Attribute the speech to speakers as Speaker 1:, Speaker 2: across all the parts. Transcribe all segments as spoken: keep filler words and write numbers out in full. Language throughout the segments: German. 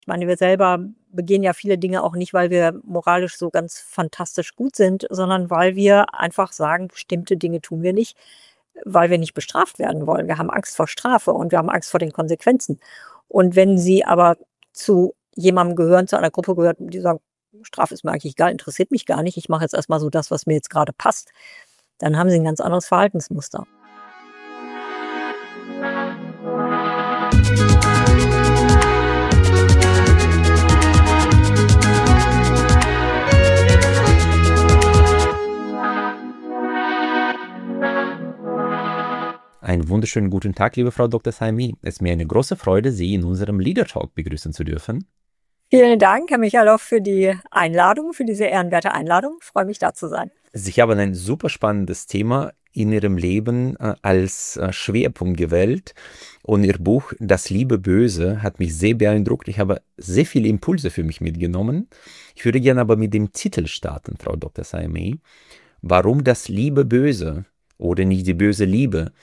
Speaker 1: Ich meine, wir selber begehen ja viele Dinge auch nicht, weil wir moralisch so ganz fantastisch gut sind, sondern weil wir einfach sagen, bestimmte Dinge tun wir nicht, weil wir nicht bestraft werden wollen. Wir haben Angst vor Strafe und wir haben Angst vor den Konsequenzen. Und wenn Sie aber zu jemandem gehören, zu einer Gruppe gehört, die sagen: „Strafe ist mir eigentlich egal, interessiert mich gar nicht. Ich mache jetzt erst mal so das, was mir jetzt gerade passt“, dann haben Sie ein ganz anderes Verhaltensmuster.
Speaker 2: Einen wunderschönen guten Tag, liebe Frau Doktor Saimi. Es ist mir eine große Freude, Sie in unserem Leader Talk begrüßen zu dürfen.
Speaker 1: Vielen Dank, Herr Michalow, für die Einladung, für diese ehrenwerte Einladung. Ich freue mich, da zu sein.
Speaker 2: Sie haben ein super spannendes Thema in Ihrem Leben äh, als äh, Schwerpunkt gewählt. Und Ihr Buch Das liebe Böse hat mich sehr beeindruckt. Ich habe sehr viele Impulse für mich mitgenommen. Ich würde gerne aber mit dem Titel starten, Frau Doktor Saimi. Warum das liebe Böse oder nicht die böse Liebe?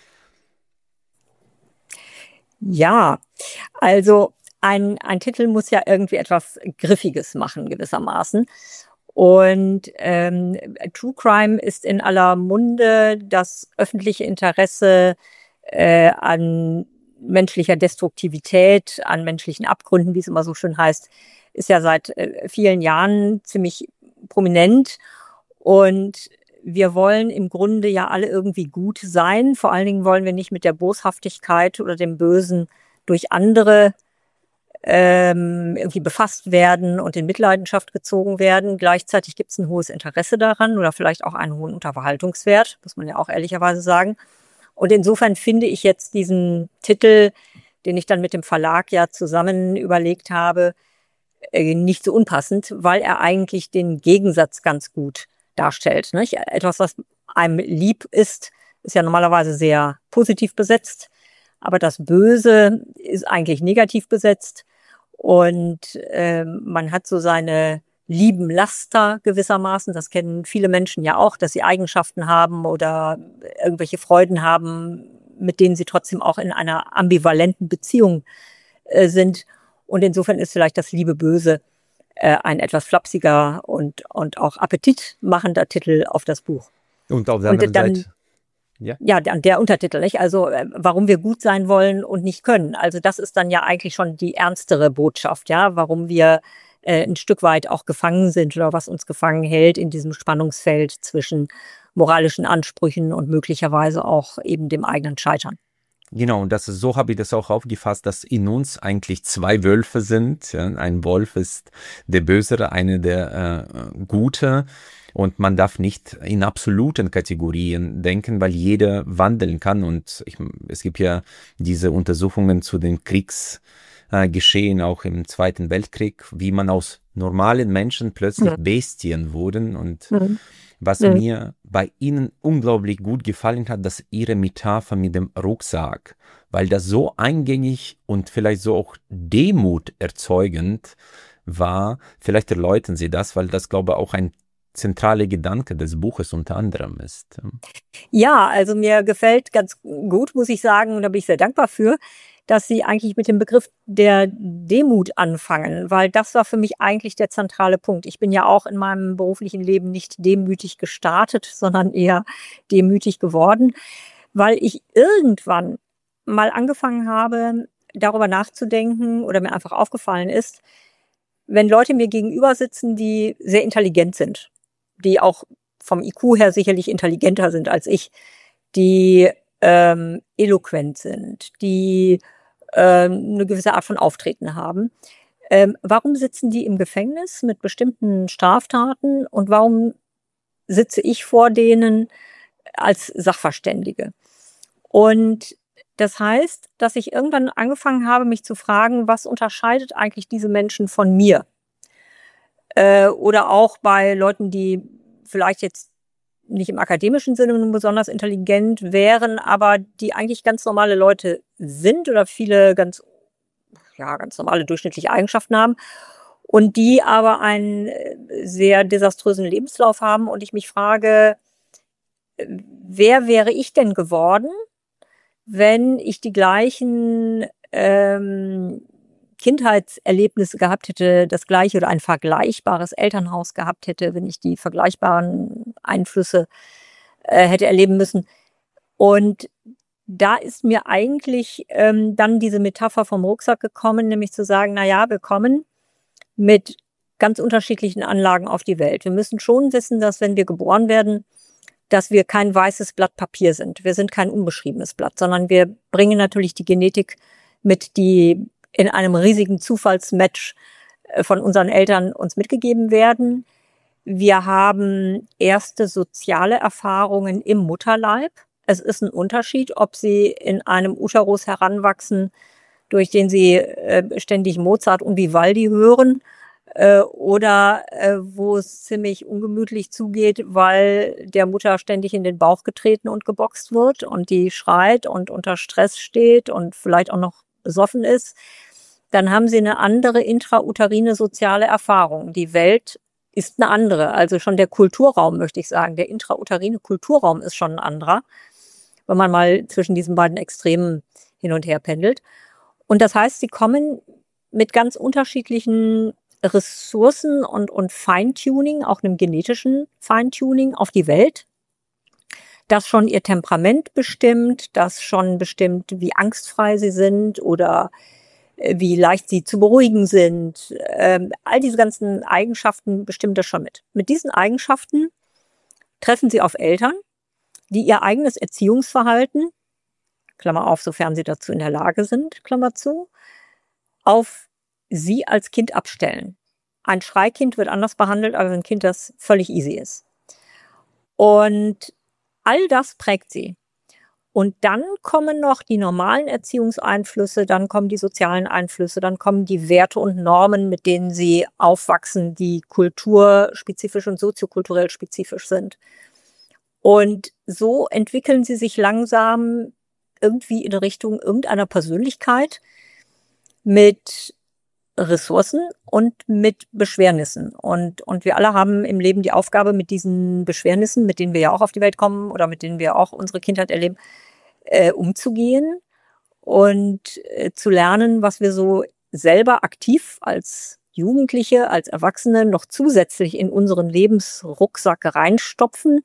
Speaker 1: Ja, also ein, ein Titel muss ja irgendwie etwas Griffiges machen, gewissermaßen. Und ähm, True Crime ist in aller Munde. Das öffentliche Interesse äh, an menschlicher Destruktivität, an menschlichen Abgründen, wie es immer so schön heißt, ist ja seit äh, vielen Jahren ziemlich prominent. Und wir wollen im Grunde ja alle irgendwie gut sein. Vor allen Dingen wollen wir nicht mit der Boshaftigkeit oder dem Bösen durch andere ähm, irgendwie befasst werden und in Mitleidenschaft gezogen werden. Gleichzeitig gibt es ein hohes Interesse daran oder vielleicht auch einen hohen Unterhaltungswert, muss man ja auch ehrlicherweise sagen. Und insofern finde ich jetzt diesen Titel, den ich dann mit dem Verlag ja zusammen überlegt habe, äh, nicht so unpassend, weil er eigentlich den Gegensatz ganz gut darstellt. Nicht? Etwas, was einem lieb ist, ist ja normalerweise sehr positiv besetzt, aber das Böse ist eigentlich negativ besetzt und äh, man hat so seine lieben Laster gewissermaßen. Das kennen viele Menschen ja auch, dass sie Eigenschaften haben oder irgendwelche Freuden haben, mit denen sie trotzdem auch in einer ambivalenten Beziehung äh, sind. Und insofern ist vielleicht das liebe Böse ein etwas flapsiger und, und auch appetitmachender Titel auf das Buch.
Speaker 2: Und auf der
Speaker 1: und
Speaker 2: anderen
Speaker 1: dann,
Speaker 2: Seite? Ja,
Speaker 1: ja, der, der Untertitel, nicht? Also, äh, warum wir gut sein wollen und nicht können. Also, das ist dann ja eigentlich schon die ernstere Botschaft, ja, warum wir äh, ein Stück weit auch gefangen sind oder was uns gefangen hält in diesem Spannungsfeld zwischen moralischen Ansprüchen und möglicherweise auch eben dem eigenen Scheitern.
Speaker 2: Genau, und das ist, so habe ich das auch aufgefasst, dass in uns eigentlich zwei Wölfe sind. Ja, ein Wolf ist der Bösere, eine der äh, Gute. Und man darf nicht in absoluten Kategorien denken, weil jeder wandeln kann. Und ich, es gibt ja diese Untersuchungen zu den Kriegsgeschehen, äh, auch im Zweiten Weltkrieg, wie man aus normalen Menschen plötzlich mhm. Bestien wurden. Und mhm. was mhm. mir bei Ihnen unglaublich gut gefallen hat, dass Ihre Metapher mit dem Rucksack, weil das so eingängig und vielleicht so auch Demut erzeugend war. Vielleicht erläutern Sie das, weil das, glaube ich, auch ein zentraler Gedanke des Buches unter anderem ist.
Speaker 1: Ja, also mir gefällt ganz gut, muss ich sagen, und da bin ich sehr dankbar für, dass Sie eigentlich mit dem Begriff der Demut anfangen, weil das war für mich eigentlich der zentrale Punkt. Ich bin ja auch in meinem beruflichen Leben nicht demütig gestartet, sondern eher demütig geworden, weil ich irgendwann mal angefangen habe, darüber nachzudenken oder mir einfach aufgefallen ist, wenn Leute mir gegenüber sitzen, die sehr intelligent sind, die auch vom I Q her sicherlich intelligenter sind als ich, die ähm, eloquent sind, die ähm, eine gewisse Art von Auftreten haben. Ähm, warum sitzen die im Gefängnis mit bestimmten Straftaten und warum sitze ich vor denen als Sachverständige? Und das heißt, dass ich irgendwann angefangen habe, mich zu fragen, was unterscheidet eigentlich diese Menschen von mir? Äh, oder auch bei Leuten, die vielleicht jetzt nicht im akademischen Sinne besonders intelligent wären, aber die eigentlich ganz normale Leute sind oder viele ganz, ja, ganz normale durchschnittliche Eigenschaften haben und die aber einen sehr desaströsen Lebenslauf haben und ich mich frage, wer wäre ich denn geworden, wenn ich die gleichen ähm, Kindheitserlebnisse gehabt hätte, das gleiche oder ein vergleichbares Elternhaus gehabt hätte, wenn ich die vergleichbaren Einflüsse äh, hätte erleben müssen. Und da ist mir eigentlich ähm, dann diese Metapher vom Rucksack gekommen, nämlich zu sagen, na ja, wir kommen mit ganz unterschiedlichen Anlagen auf die Welt. Wir müssen schon wissen, dass wenn wir geboren werden, dass wir kein weißes Blatt Papier sind. Wir sind kein unbeschriebenes Blatt, sondern wir bringen natürlich die Genetik mit, die in einem riesigen Zufallsmatch von unseren Eltern uns mitgegeben werden. Wir haben erste soziale Erfahrungen im Mutterleib. Es ist ein Unterschied, ob sie in einem Uterus heranwachsen, durch den sie äh, ständig Mozart und Vivaldi hören, äh, oder äh, wo es ziemlich ungemütlich zugeht, weil der Mutter ständig in den Bauch getreten und geboxt wird und die schreit und unter Stress steht und vielleicht auch noch besoffen ist. Dann haben sie eine andere intrauterine soziale Erfahrung. Die Welt ist eine andere. Also schon der Kulturraum, möchte ich sagen. Der intrauterine Kulturraum ist schon ein anderer, wenn man mal zwischen diesen beiden Extremen hin und her pendelt. Und das heißt, sie kommen mit ganz unterschiedlichen Ressourcen und, und Feintuning, auch einem genetischen Feintuning auf die Welt, das schon ihr Temperament bestimmt, das schon bestimmt, wie angstfrei sie sind oder wie leicht sie zu beruhigen sind. Ähm, all diese ganzen Eigenschaften bestimmen das schon mit. Mit diesen Eigenschaften treffen sie auf Eltern, die ihr eigenes Erziehungsverhalten, Klammer auf, sofern sie dazu in der Lage sind, Klammer zu, auf sie als Kind abstellen. Ein Schreikind wird anders behandelt als ein Kind, das völlig easy ist. Und all das prägt sie. Und dann kommen noch die normalen Erziehungseinflüsse, dann kommen die sozialen Einflüsse, dann kommen die Werte und Normen, mit denen sie aufwachsen, die kulturspezifisch und soziokulturell spezifisch sind. Und so entwickeln sie sich langsam irgendwie in Richtung irgendeiner Persönlichkeit mit Ressourcen und mit Beschwernissen. Und, und wir alle haben im Leben die Aufgabe, mit diesen Beschwernissen, mit denen wir ja auch auf die Welt kommen oder mit denen wir auch unsere Kindheit erleben, äh, umzugehen und äh, zu lernen, was wir so selber aktiv als Jugendliche, als Erwachsene noch zusätzlich in unseren Lebensrucksack reinstopfen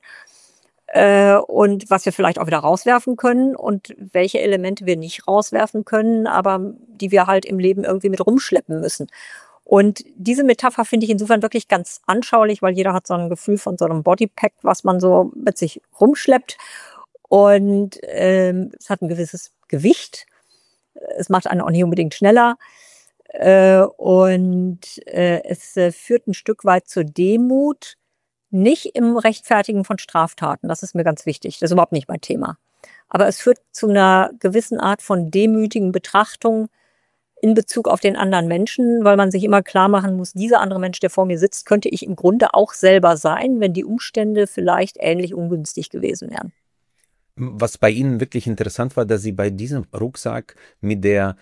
Speaker 1: äh, und was wir vielleicht auch wieder rauswerfen können und welche Elemente wir nicht rauswerfen können, aber die wir halt im Leben irgendwie mit rumschleppen müssen. Und diese Metapher finde ich insofern wirklich ganz anschaulich, weil jeder hat so ein Gefühl von so einem Bodypack, was man so mit sich rumschleppt. Und ähm, es hat ein gewisses Gewicht. Es macht einen auch nicht unbedingt schneller. Äh, und äh, es äh, führt ein Stück weit zur Demut. Nicht im Rechtfertigen von Straftaten. Das ist mir ganz wichtig. Das ist überhaupt nicht mein Thema. Aber es führt zu einer gewissen Art von demütigen Betrachtung in Bezug auf den anderen Menschen, weil man sich immer klar machen muss, dieser andere Mensch, der vor mir sitzt, könnte ich im Grunde auch selber sein, wenn die Umstände vielleicht ähnlich ungünstig gewesen wären.
Speaker 2: Was bei Ihnen wirklich interessant war, dass Sie bei diesem Rucksack mit der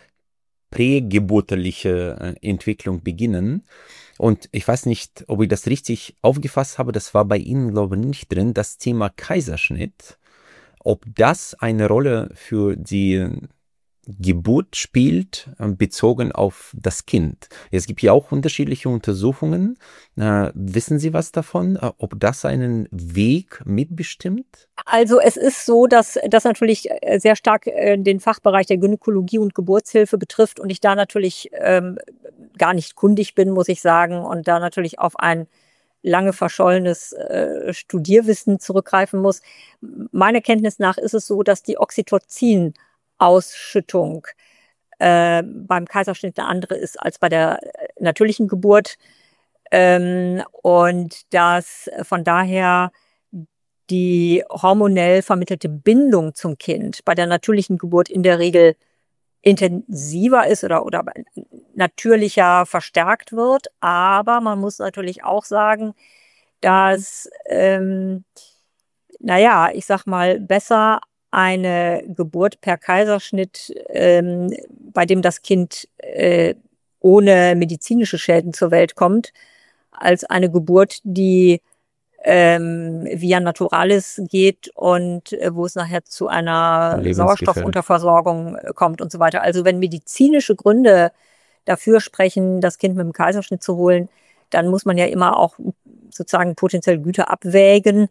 Speaker 2: prägeburtlichen Entwicklung beginnen. Und ich weiß nicht, ob ich das richtig aufgefasst habe, das war bei Ihnen, glaube ich, nicht drin, das Thema Kaiserschnitt. Ob das eine Rolle für die Geburt spielt, bezogen auf das Kind. Es gibt ja auch unterschiedliche Untersuchungen. Äh, wissen Sie was davon, ob das einen Weg mitbestimmt?
Speaker 1: Also es ist so, dass das natürlich sehr stark äh, den Fachbereich der Gynäkologie und Geburtshilfe betrifft und ich da natürlich ähm, gar nicht kundig bin, muss ich sagen, und da natürlich auf ein lange verschollenes äh, Studierwissen zurückgreifen muss. Meiner Kenntnis nach ist es so, dass die Oxytocin Ausschüttung äh, beim Kaiserschnitt eine andere ist als bei der natürlichen Geburt ähm, und dass von daher die hormonell vermittelte Bindung zum Kind bei der natürlichen Geburt in der Regel intensiver ist oder, oder natürlicher verstärkt wird. Aber man muss natürlich auch sagen, dass, ähm, naja, ich sag mal, besser eine Geburt per Kaiserschnitt, ähm, bei dem das Kind äh, ohne medizinische Schäden zur Welt kommt, als eine Geburt, die ähm, via Naturalis geht und äh, wo es nachher zu einer Sauerstoffunterversorgung kommt und so weiter. Also wenn medizinische Gründe dafür sprechen, das Kind mit dem Kaiserschnitt zu holen, dann muss man ja immer auch sozusagen potenziell Güter abwägen.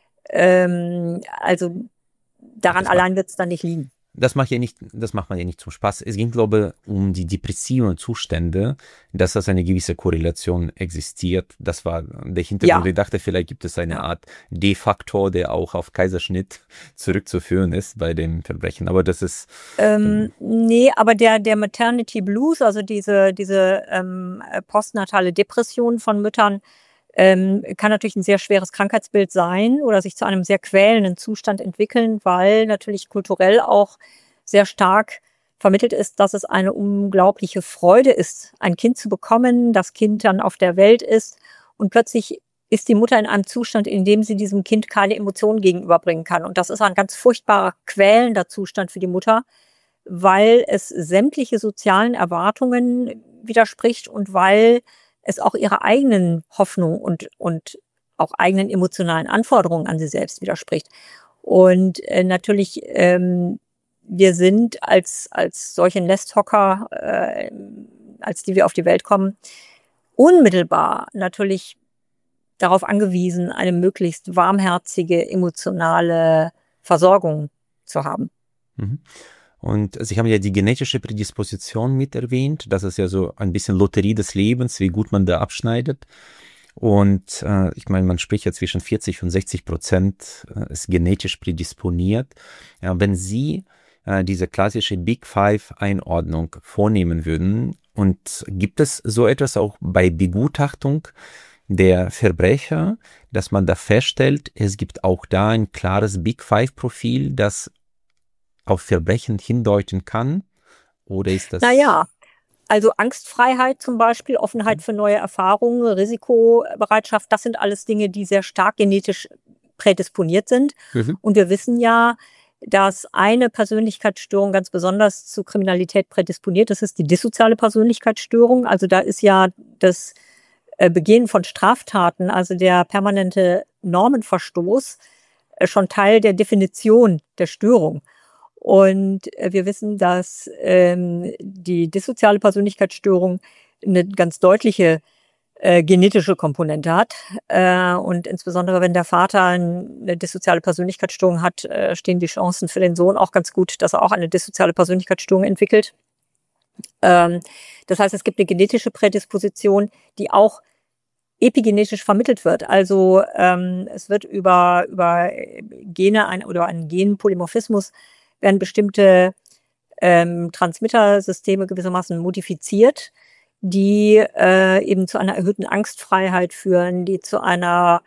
Speaker 1: Ähm, also daran allein wird es dann nicht liegen.
Speaker 2: Das macht ja nicht, das macht man ja nicht zum Spaß. Es ging, glaube ich, um die depressiven Zustände, dass das eine gewisse Korrelation existiert. Das war der Hintergrund. Ja. Ich dachte, vielleicht gibt es eine Art D-Faktor, der auch auf Kaiserschnitt zurückzuführen ist bei dem Verbrechen. Aber das ist...
Speaker 1: Ähm, nee, aber der, der Maternity Blues, also diese, diese ähm, postnatale Depression von Müttern, Ähm, kann natürlich ein sehr schweres Krankheitsbild sein oder sich zu einem sehr quälenden Zustand entwickeln, weil natürlich kulturell auch sehr stark vermittelt ist, dass es eine unglaubliche Freude ist, ein Kind zu bekommen, das Kind dann auf der Welt ist und plötzlich ist die Mutter in einem Zustand, in dem sie diesem Kind keine Emotionen gegenüberbringen kann. Und das ist ein ganz furchtbarer, quälender Zustand für die Mutter, weil es sämtliche sozialen Erwartungen widerspricht und weil es auch ihrer eigenen Hoffnung und, und auch eigenen emotionalen Anforderungen an sie selbst widerspricht. Und äh, natürlich, ähm, wir sind als, als solche Nesthocker, äh, als die wir auf die Welt kommen, unmittelbar natürlich darauf angewiesen, eine möglichst warmherzige, emotionale Versorgung zu haben.
Speaker 2: Mhm. Und Sie haben ja die genetische Prädisposition mit erwähnt. Das ist ja so ein bisschen Lotterie des Lebens, wie gut man da abschneidet. Und äh, ich meine, man spricht ja zwischen vierzig und sechzig Prozent äh, ist genetisch prädisponiert. Ja, wenn Sie äh, diese klassische Big Five-Einordnung vornehmen würden, und gibt es so etwas auch bei Begutachtung der Verbrecher, dass man da feststellt, es gibt auch da ein klares Big Five-Profil, das auf Verbrechen hindeuten kann? Oder ist das...
Speaker 1: Naja, also Angstfreiheit zum Beispiel, Offenheit für neue Erfahrungen, Risikobereitschaft, das sind alles Dinge, die sehr stark genetisch prädisponiert sind. Mhm. Und wir wissen ja, dass eine Persönlichkeitsstörung ganz besonders zu Kriminalität prädisponiert. Das ist die dissoziale Persönlichkeitsstörung. Also da ist ja das Begehen von Straftaten, also der permanente Normenverstoß, schon Teil der Definition der Störung. Und wir wissen, dass ähm, die dissoziale Persönlichkeitsstörung eine ganz deutliche äh, genetische Komponente hat. Äh, und insbesondere, wenn der Vater eine dissoziale Persönlichkeitsstörung hat, äh, stehen die Chancen für den Sohn auch ganz gut, dass er auch eine dissoziale Persönlichkeitsstörung entwickelt. Ähm, das heißt, es gibt eine genetische Prädisposition, die auch epigenetisch vermittelt wird. Also ähm, es wird über, über Gene ein, oder einen Genpolymorphismus werden bestimmte ähm, Transmittersysteme gewissermaßen modifiziert, die äh, eben zu einer erhöhten Angstfreiheit führen, die zu einer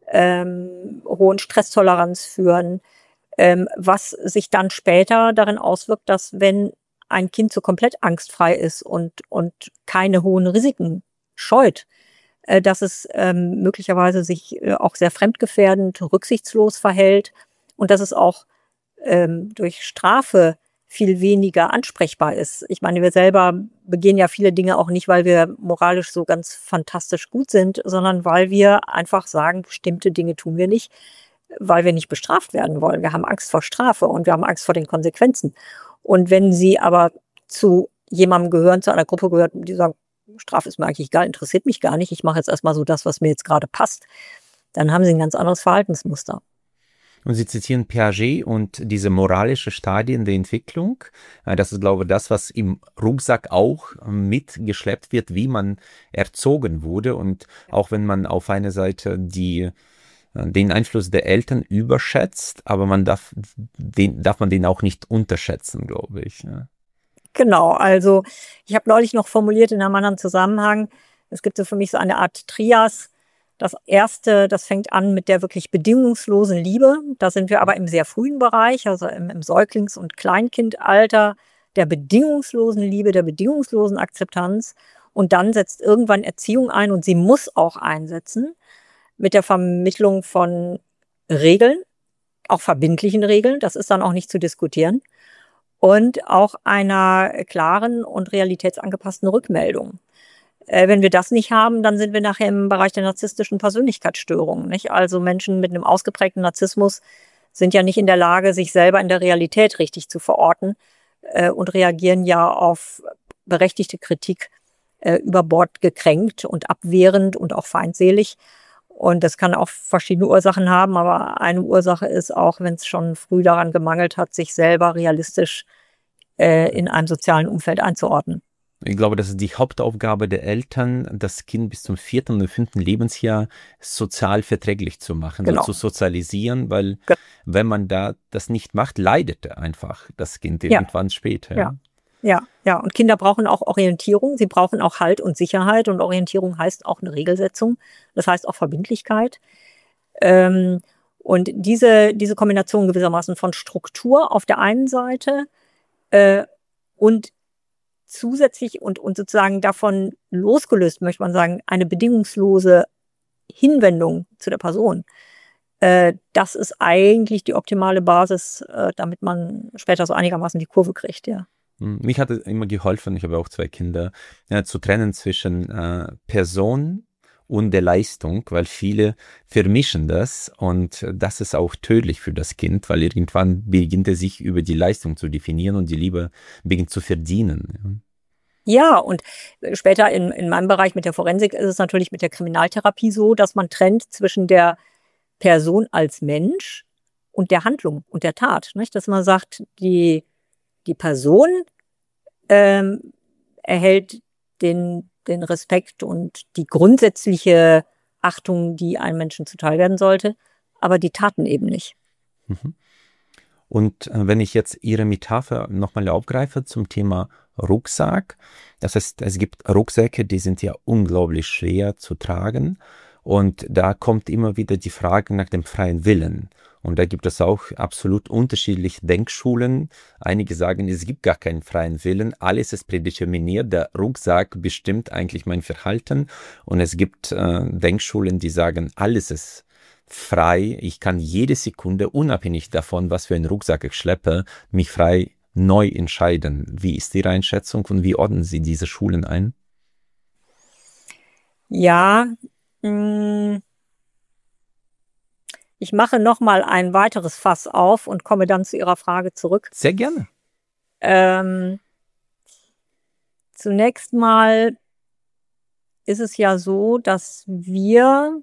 Speaker 1: ähm, hohen Stresstoleranz führen, ähm, was sich dann später darin auswirkt, dass wenn ein Kind so komplett angstfrei ist und, und keine hohen Risiken scheut, äh, dass es ähm, möglicherweise sich äh, auch sehr fremdgefährdend, rücksichtslos verhält und dass es auch ähm, durch Strafe viel weniger ansprechbar ist. Ich meine, wir selber begehen ja viele Dinge auch nicht, weil wir moralisch so ganz fantastisch gut sind, sondern weil wir einfach sagen, bestimmte Dinge tun wir nicht, weil wir nicht bestraft werden wollen. Wir haben Angst vor Strafe und wir haben Angst vor den Konsequenzen. Und wenn Sie aber zu jemandem gehören, zu einer Gruppe gehört, die sagen, Strafe ist mir eigentlich egal, interessiert mich gar nicht, ich mache jetzt erstmal so das, was mir jetzt gerade passt, dann haben Sie ein ganz anderes Verhaltensmuster.
Speaker 2: Und Sie zitieren Piaget und diese moralische Stadien der Entwicklung. Das ist, glaube ich, das, was im Rucksack auch mitgeschleppt wird, wie man erzogen wurde. Und auch wenn man auf einer Seite die, den Einfluss der Eltern überschätzt, aber man darf, den, darf man den auch nicht unterschätzen, glaube ich.
Speaker 1: Genau, also ich habe neulich noch formuliert in einem anderen Zusammenhang, es gibt so für mich so eine Art Trias. Das erste, das fängt an mit der wirklich bedingungslosen Liebe. Da sind wir aber im sehr frühen Bereich, also im, im Säuglings- und Kleinkindalter, der bedingungslosen Liebe, der bedingungslosen Akzeptanz. Und dann setzt irgendwann Erziehung ein und sie muss auch einsetzen mit der Vermittlung von Regeln, auch verbindlichen Regeln. Das ist dann auch nicht zu diskutieren. Und auch einer klaren und realitätsangepassten Rückmeldung. Wenn wir das nicht haben, dann sind wir nachher im Bereich der narzisstischen Persönlichkeitsstörungen, nicht? Also Menschen mit einem ausgeprägten Narzissmus sind ja nicht in der Lage, sich selber in der Realität richtig zu verorten äh, und reagieren ja auf berechtigte Kritik äh, über Bord gekränkt und abwehrend und auch feindselig. Und das kann auch verschiedene Ursachen haben, aber eine Ursache ist auch, wenn es schon früh daran gemangelt hat, sich selber realistisch äh, in einem sozialen Umfeld einzuordnen.
Speaker 2: Ich glaube, das ist die Hauptaufgabe der Eltern, das Kind bis zum vierten oder fünften Lebensjahr sozial verträglich zu machen,
Speaker 1: Genau.
Speaker 2: so zu sozialisieren, weil
Speaker 1: Ge-
Speaker 2: wenn man da das nicht macht, leidet einfach das Kind
Speaker 1: Ja.
Speaker 2: irgendwann später.
Speaker 1: Ja. Ja, ja. Und Kinder brauchen auch Orientierung. Sie brauchen auch Halt und Sicherheit. Und Orientierung heißt auch eine Regelsetzung. Das heißt auch Verbindlichkeit. Ähm, und diese, diese Kombination gewissermaßen von Struktur auf der einen Seite äh, und zusätzlich und, und sozusagen davon losgelöst, möchte man sagen, eine bedingungslose Hinwendung zu der Person. Äh, das ist eigentlich die optimale Basis, äh, damit man später so einigermaßen die Kurve kriegt, ja.
Speaker 2: Mich hat es immer geholfen, ich habe auch zwei Kinder, ja, zu trennen zwischen äh, Person und der Leistung, weil viele vermischen das und das ist auch tödlich für das Kind, weil irgendwann beginnt er sich über die Leistung zu definieren und die Liebe beginnt zu verdienen.
Speaker 1: Ja, und später in, in meinem Bereich mit der Forensik ist es natürlich mit der Kriminaltherapie so, dass man trennt zwischen der Person als Mensch und der Handlung und der Tat. Nicht? Dass man sagt, die, die Person ähm, erhält den, den Respekt und die grundsätzliche Achtung, die einem Menschen zuteil werden sollte, aber die Taten eben nicht.
Speaker 2: Mhm. Und äh, wenn ich jetzt Ihre Metapher nochmal aufgreife zum Thema Rucksack, das heißt, es gibt Rucksäcke, die sind ja unglaublich schwer zu tragen und da kommt immer wieder die Frage nach dem freien Willen. Und da gibt es auch absolut unterschiedliche Denkschulen. Einige sagen, es gibt gar keinen freien Willen, alles ist prädeterminiert, der Rucksack bestimmt eigentlich mein Verhalten. Und es gibt äh, Denkschulen, die sagen, alles ist frei, ich kann jede Sekunde, unabhängig davon, was für einen Rucksack ich schleppe, mich frei neu entscheiden. Wie ist Ihre Einschätzung und wie ordnen Sie diese Schulen ein?
Speaker 1: Ja, mh, ich mache nochmal ein weiteres Fass auf und komme dann zu Ihrer Frage zurück.
Speaker 2: Sehr gerne.
Speaker 1: Ähm, zunächst mal ist es ja so, dass wir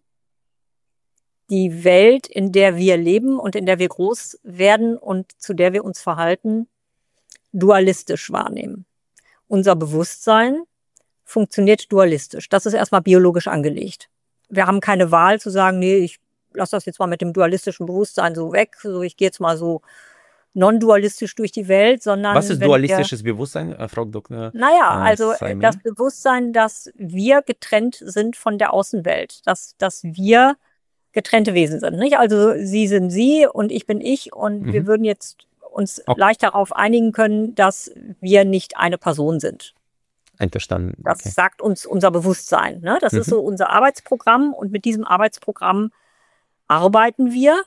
Speaker 1: die Welt, in der wir leben und in der wir groß werden und zu der wir uns verhalten, dualistisch wahrnehmen. Unser Bewusstsein funktioniert dualistisch. Das ist erstmal biologisch angelegt. Wir haben keine Wahl zu sagen, nee, ich lasse das jetzt mal mit dem dualistischen Bewusstsein so weg, so ich gehe jetzt mal so non-dualistisch durch die Welt, sondern
Speaker 2: Was ist
Speaker 1: wenn
Speaker 2: dualistisches
Speaker 1: wir,
Speaker 2: Bewusstsein, äh, Frau Doktor
Speaker 1: Naja,
Speaker 2: äh,
Speaker 1: also
Speaker 2: Simon?
Speaker 1: das Bewusstsein, dass wir getrennt sind von der Außenwelt, dass, dass wir getrennte Wesen sind, nicht? Also Sie sind Sie und ich bin ich und
Speaker 2: Mhm.
Speaker 1: wir würden jetzt uns
Speaker 2: Okay.
Speaker 1: leicht darauf einigen können, dass wir nicht eine Person sind.
Speaker 2: Einverstanden.
Speaker 1: Das
Speaker 2: Okay.
Speaker 1: sagt uns unser Bewusstsein, ne? Das
Speaker 2: Mhm.
Speaker 1: ist so unser Arbeitsprogramm und mit diesem Arbeitsprogramm arbeiten wir.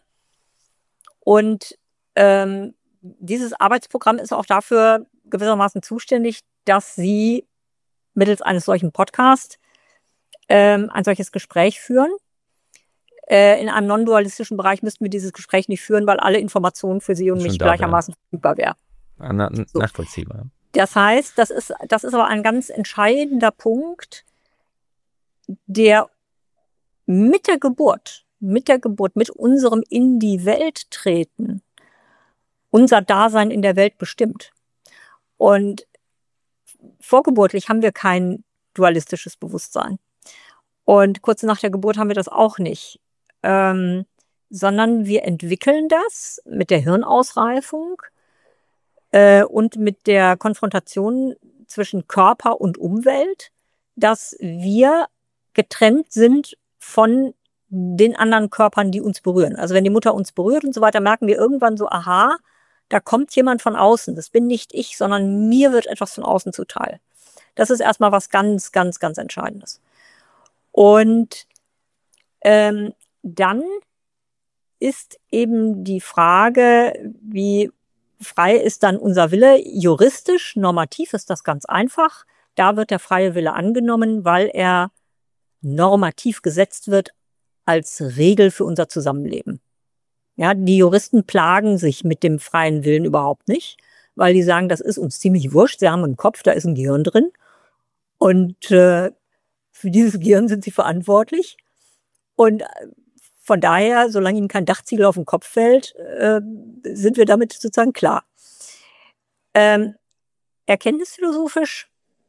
Speaker 1: Und ähm, dieses Arbeitsprogramm ist auch dafür gewissermaßen zuständig, dass Sie mittels eines solchen Podcasts ähm, ein solches Gespräch führen. Äh, in einem non-dualistischen Bereich müssten wir dieses Gespräch nicht führen, weil alle Informationen für Sie und
Speaker 2: Schon
Speaker 1: mich
Speaker 2: da wäre.
Speaker 1: gleichermaßen verfügbar wären.
Speaker 2: Ah, na,
Speaker 1: So.
Speaker 2: nachvollziehbar.
Speaker 1: Das heißt, das ist, das ist aber ein ganz entscheidender Punkt, der mit der Geburt, mit der Geburt, mit unserem in die Welt treten, unser Dasein in der Welt bestimmt. Und vorgeburtlich haben wir kein dualistisches Bewusstsein. Und kurz nach der Geburt haben wir das auch nicht. Ähm, sondern wir entwickeln das mit der Hirnausreifung äh, und mit der Konfrontation zwischen Körper und Umwelt, dass wir getrennt sind von den anderen Körpern, die uns berühren. Also wenn die Mutter uns berührt und so weiter, merken wir irgendwann so, aha, da kommt jemand von außen. Das bin nicht ich, sondern mir wird etwas von außen zuteil. Das ist erstmal was ganz, ganz, ganz Entscheidendes. Und ähm, dann ist eben die Frage, wie frei ist dann unser Wille? Juristisch, normativ ist das ganz einfach. Da wird der freie Wille angenommen, weil er normativ gesetzt wird als Regel für unser Zusammenleben. Ja, die Juristen plagen sich mit dem freien Willen überhaupt nicht, weil die sagen, das ist uns ziemlich wurscht. Sie haben einen Kopf, da ist ein Gehirn drin. Und äh, für dieses Gehirn sind sie verantwortlich. Und von daher, solange ihnen kein Dachziegel auf den Kopf fällt, äh, sind wir damit sozusagen klar. Ähm, erkenntnisphilosophisch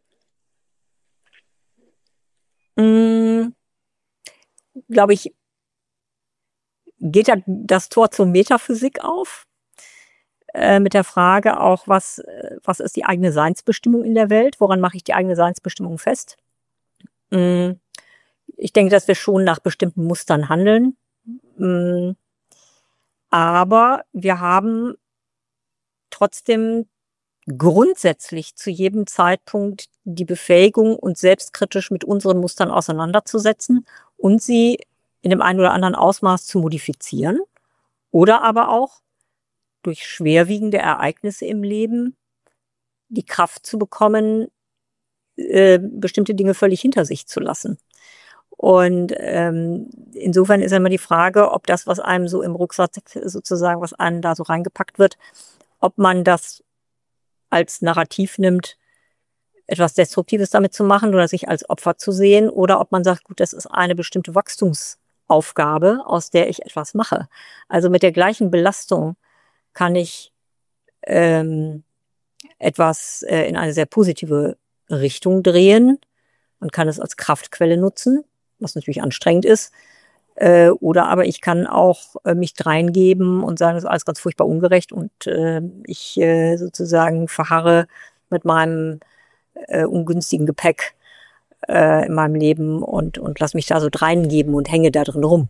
Speaker 1: mh, glaube ich, geht da das Tor zur Metaphysik auf, äh, mit der Frage auch, was, was ist die eigene Seinsbestimmung in der Welt? Woran mache ich die eigene Seinsbestimmung fest? Mm, ich denke, dass wir schon nach bestimmten Mustern handeln. Mm, aber wir haben trotzdem grundsätzlich zu jedem Zeitpunkt die Befähigung, uns selbstkritisch mit unseren Mustern auseinanderzusetzen und sie in dem einen oder anderen Ausmaß zu modifizieren oder aber auch durch schwerwiegende Ereignisse im Leben die Kraft zu bekommen, äh, bestimmte Dinge völlig hinter sich zu lassen. Und ähm, insofern ist immer die Frage, ob das, was einem so im Rucksack sozusagen, was einem da so reingepackt wird, ob man das als Narrativ nimmt, etwas Destruktives damit zu machen oder sich als Opfer zu sehen, oder ob man sagt, gut, das ist eine bestimmte Wachstumsaufgabe, aus der ich etwas mache. Also mit der gleichen Belastung kann ich ähm, etwas äh, in eine sehr positive Richtung drehen und kann es als Kraftquelle nutzen, was natürlich anstrengend ist. Äh, oder aber ich kann auch äh, mich dreingeben und sagen, das ist alles ganz furchtbar ungerecht und äh, ich äh, sozusagen verharre mit meinem äh, ungünstigen Gepäck äh, in meinem Leben und, und lass mich da so dreingeben und hänge da drin rum.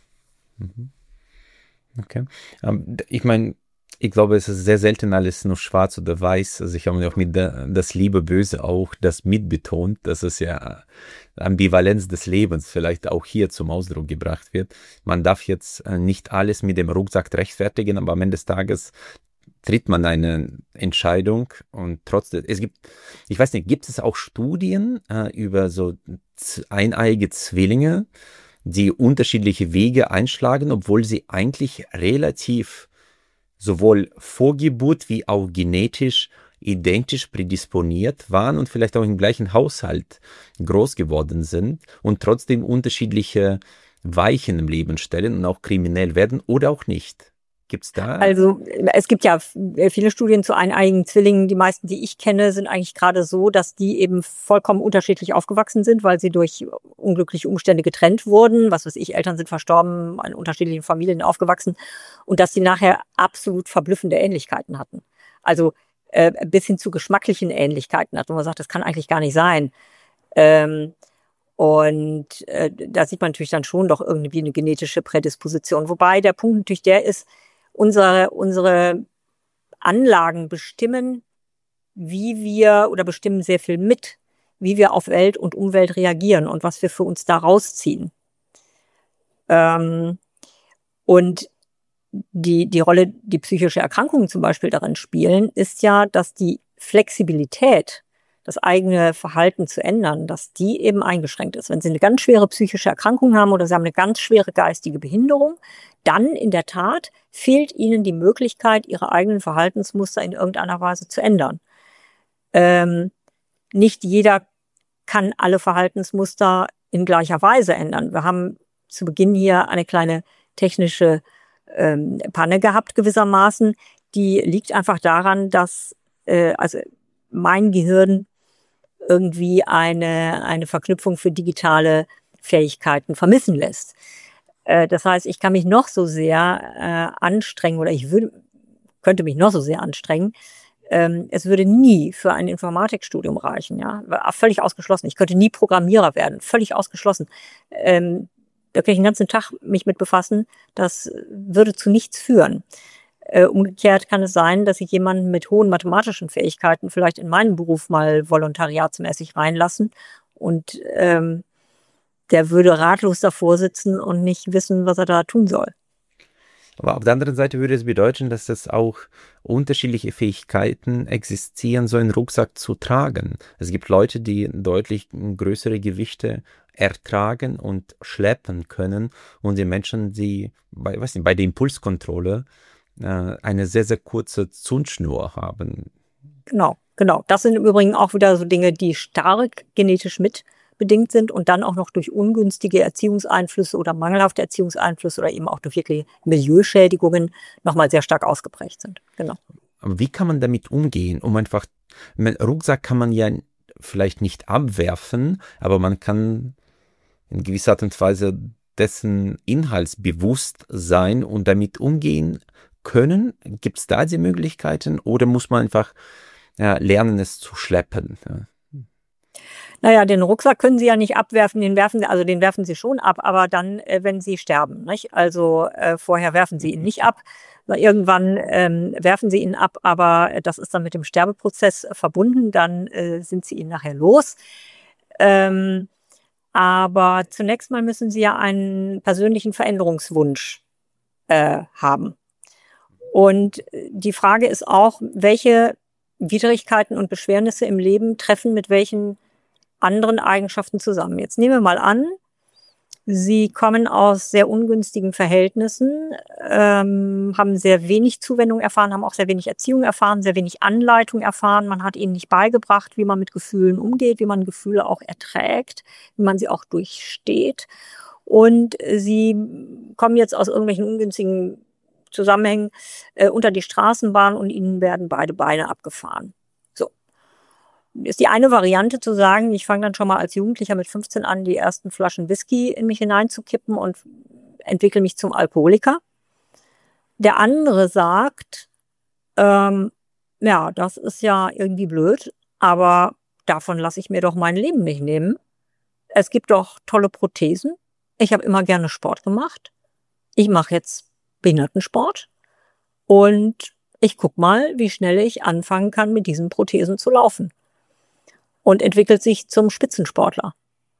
Speaker 2: Okay. Um, ich meine, ich glaube, es ist sehr selten alles nur schwarz oder weiß. Also ich habe auch mit der, das Liebe, Böse auch das mitbetont, dass es ja Ambivalenz des Lebens vielleicht auch hier zum Ausdruck gebracht wird. Man darf jetzt nicht alles mit dem Rucksack rechtfertigen, aber am Ende des Tages tritt man eine Entscheidung und trotzdem, es gibt, ich weiß nicht, gibt es auch Studien äh, über so eineige Zwillinge, die unterschiedliche Wege einschlagen, obwohl sie eigentlich relativ sowohl vor Geburt wie auch genetisch identisch prädisponiert waren und vielleicht auch im gleichen Haushalt groß geworden sind und trotzdem unterschiedliche Weichen im Leben stellen und auch kriminell werden oder auch nicht. Gibt's da?
Speaker 1: Also es gibt ja viele Studien zu eineiigen Zwillingen. Die meisten, die ich kenne, sind eigentlich gerade so, dass die eben vollkommen unterschiedlich aufgewachsen sind, weil sie durch unglückliche Umstände getrennt wurden. Was weiß ich, Eltern sind verstorben, in unterschiedlichen Familien aufgewachsen. Und dass sie nachher absolut verblüffende Ähnlichkeiten hatten. Also äh, bis hin zu geschmacklichen Ähnlichkeiten hatten, wo man sagt, das kann eigentlich gar nicht sein. Ähm, und äh, da sieht man natürlich dann schon doch irgendwie eine genetische Prädisposition. Wobei der Punkt natürlich der ist, Unsere, unsere Anlagen bestimmen, wie wir oder bestimmen sehr viel mit, wie wir auf Welt und Umwelt reagieren und was wir für uns da rausziehen. Ähm, und die, die Rolle, die psychische Erkrankungen zum Beispiel darin spielen, ist ja, dass die Flexibilität, das eigene Verhalten zu ändern, dass die eben eingeschränkt ist. Wenn Sie eine ganz schwere psychische Erkrankung haben oder Sie haben eine ganz schwere geistige Behinderung, dann in der Tat fehlt Ihnen die Möglichkeit, Ihre eigenen Verhaltensmuster in irgendeiner Weise zu ändern. Ähm, nicht jeder kann alle Verhaltensmuster in gleicher Weise ändern. Wir haben zu Beginn hier eine kleine technische ähm, Panne gehabt gewissermaßen. Die liegt einfach daran, dass äh, also mein Gehirn irgendwie eine, eine Verknüpfung für digitale Fähigkeiten vermissen lässt. Äh, das heißt, ich kann mich noch so sehr äh, anstrengen oder ich würde, könnte mich noch so sehr anstrengen. Ähm, es würde nie für ein Informatikstudium reichen, ja. War völlig ausgeschlossen. Ich könnte nie Programmierer werden, völlig ausgeschlossen. Ähm, da könnte ich den ganzen Tag mich mit befassen. Das würde zu nichts führen. Äh, umgekehrt kann es sein, dass ich jemanden mit hohen mathematischen Fähigkeiten vielleicht in meinen Beruf mal volontariatsmäßig reinlassen und ähm, der würde ratlos davor sitzen und nicht wissen, was er da tun soll.
Speaker 2: Aber auf der anderen Seite würde es bedeuten, dass es auch unterschiedliche Fähigkeiten existieren, so einen Rucksack zu tragen. Es gibt Leute, die deutlich größere Gewichte ertragen und schleppen können und die Menschen, die bei, weiß nicht, bei der Impulskontrolle äh, eine sehr, sehr kurze Zündschnur haben.
Speaker 1: Genau, genau. Das sind im Übrigen auch wieder so Dinge, die stark genetisch mitbedingt sind und dann auch noch durch ungünstige Erziehungseinflüsse oder mangelhafte Erziehungseinflüsse oder eben auch durch wirklich Milieuschädigungen nochmal sehr stark ausgeprägt sind. Genau.
Speaker 2: Aber wie kann man damit umgehen? Um einfach, mit Rucksack kann man ja vielleicht nicht abwerfen, aber man kann in gewisser Art und Weise dessen Inhalts bewusst sein und damit umgehen können. Gibt es da die Möglichkeiten oder muss man einfach ja, lernen, es zu schleppen? Ja.
Speaker 1: Naja, den Rucksack können Sie ja nicht abwerfen, den werfen Sie, also den werfen Sie schon ab, aber dann, äh, wenn Sie sterben, nicht? Also äh, vorher werfen Sie ihn nicht ab, weil irgendwann ähm, werfen Sie ihn ab, aber das ist dann mit dem Sterbeprozess verbunden, dann äh, sind Sie ihn nachher los. Ähm, aber zunächst mal müssen Sie ja einen persönlichen Veränderungswunsch äh, haben. Und die Frage ist auch, welche Widrigkeiten und Beschwernisse im Leben treffen mit welchen anderen Eigenschaften zusammen. Jetzt nehmen wir mal an, Sie kommen aus sehr ungünstigen Verhältnissen, ähm, haben sehr wenig Zuwendung erfahren, haben auch sehr wenig Erziehung erfahren, sehr wenig Anleitung erfahren. Man hat ihnen nicht beigebracht, wie man mit Gefühlen umgeht, wie man Gefühle auch erträgt, wie man sie auch durchsteht. Und sie kommen jetzt aus irgendwelchen ungünstigen Zusammenhängen äh, unter die Straßenbahn und ihnen werden beide Beine abgefahren. So. Ist die eine Variante zu sagen, ich fange dann schon mal als Jugendlicher mit fünfzehn an, die ersten Flaschen Whisky in mich hineinzukippen und entwickle mich zum Alkoholiker. Der andere sagt, ähm, ja, das ist ja irgendwie blöd, aber davon lasse ich mir doch mein Leben nicht nehmen. Es gibt doch tolle Prothesen. Ich habe immer gerne Sport gemacht. Ich mache jetzt Behindertensport und ich guck mal, wie schnell ich anfangen kann, mit diesen Prothesen zu laufen. Und entwickelt sich zum Spitzensportler.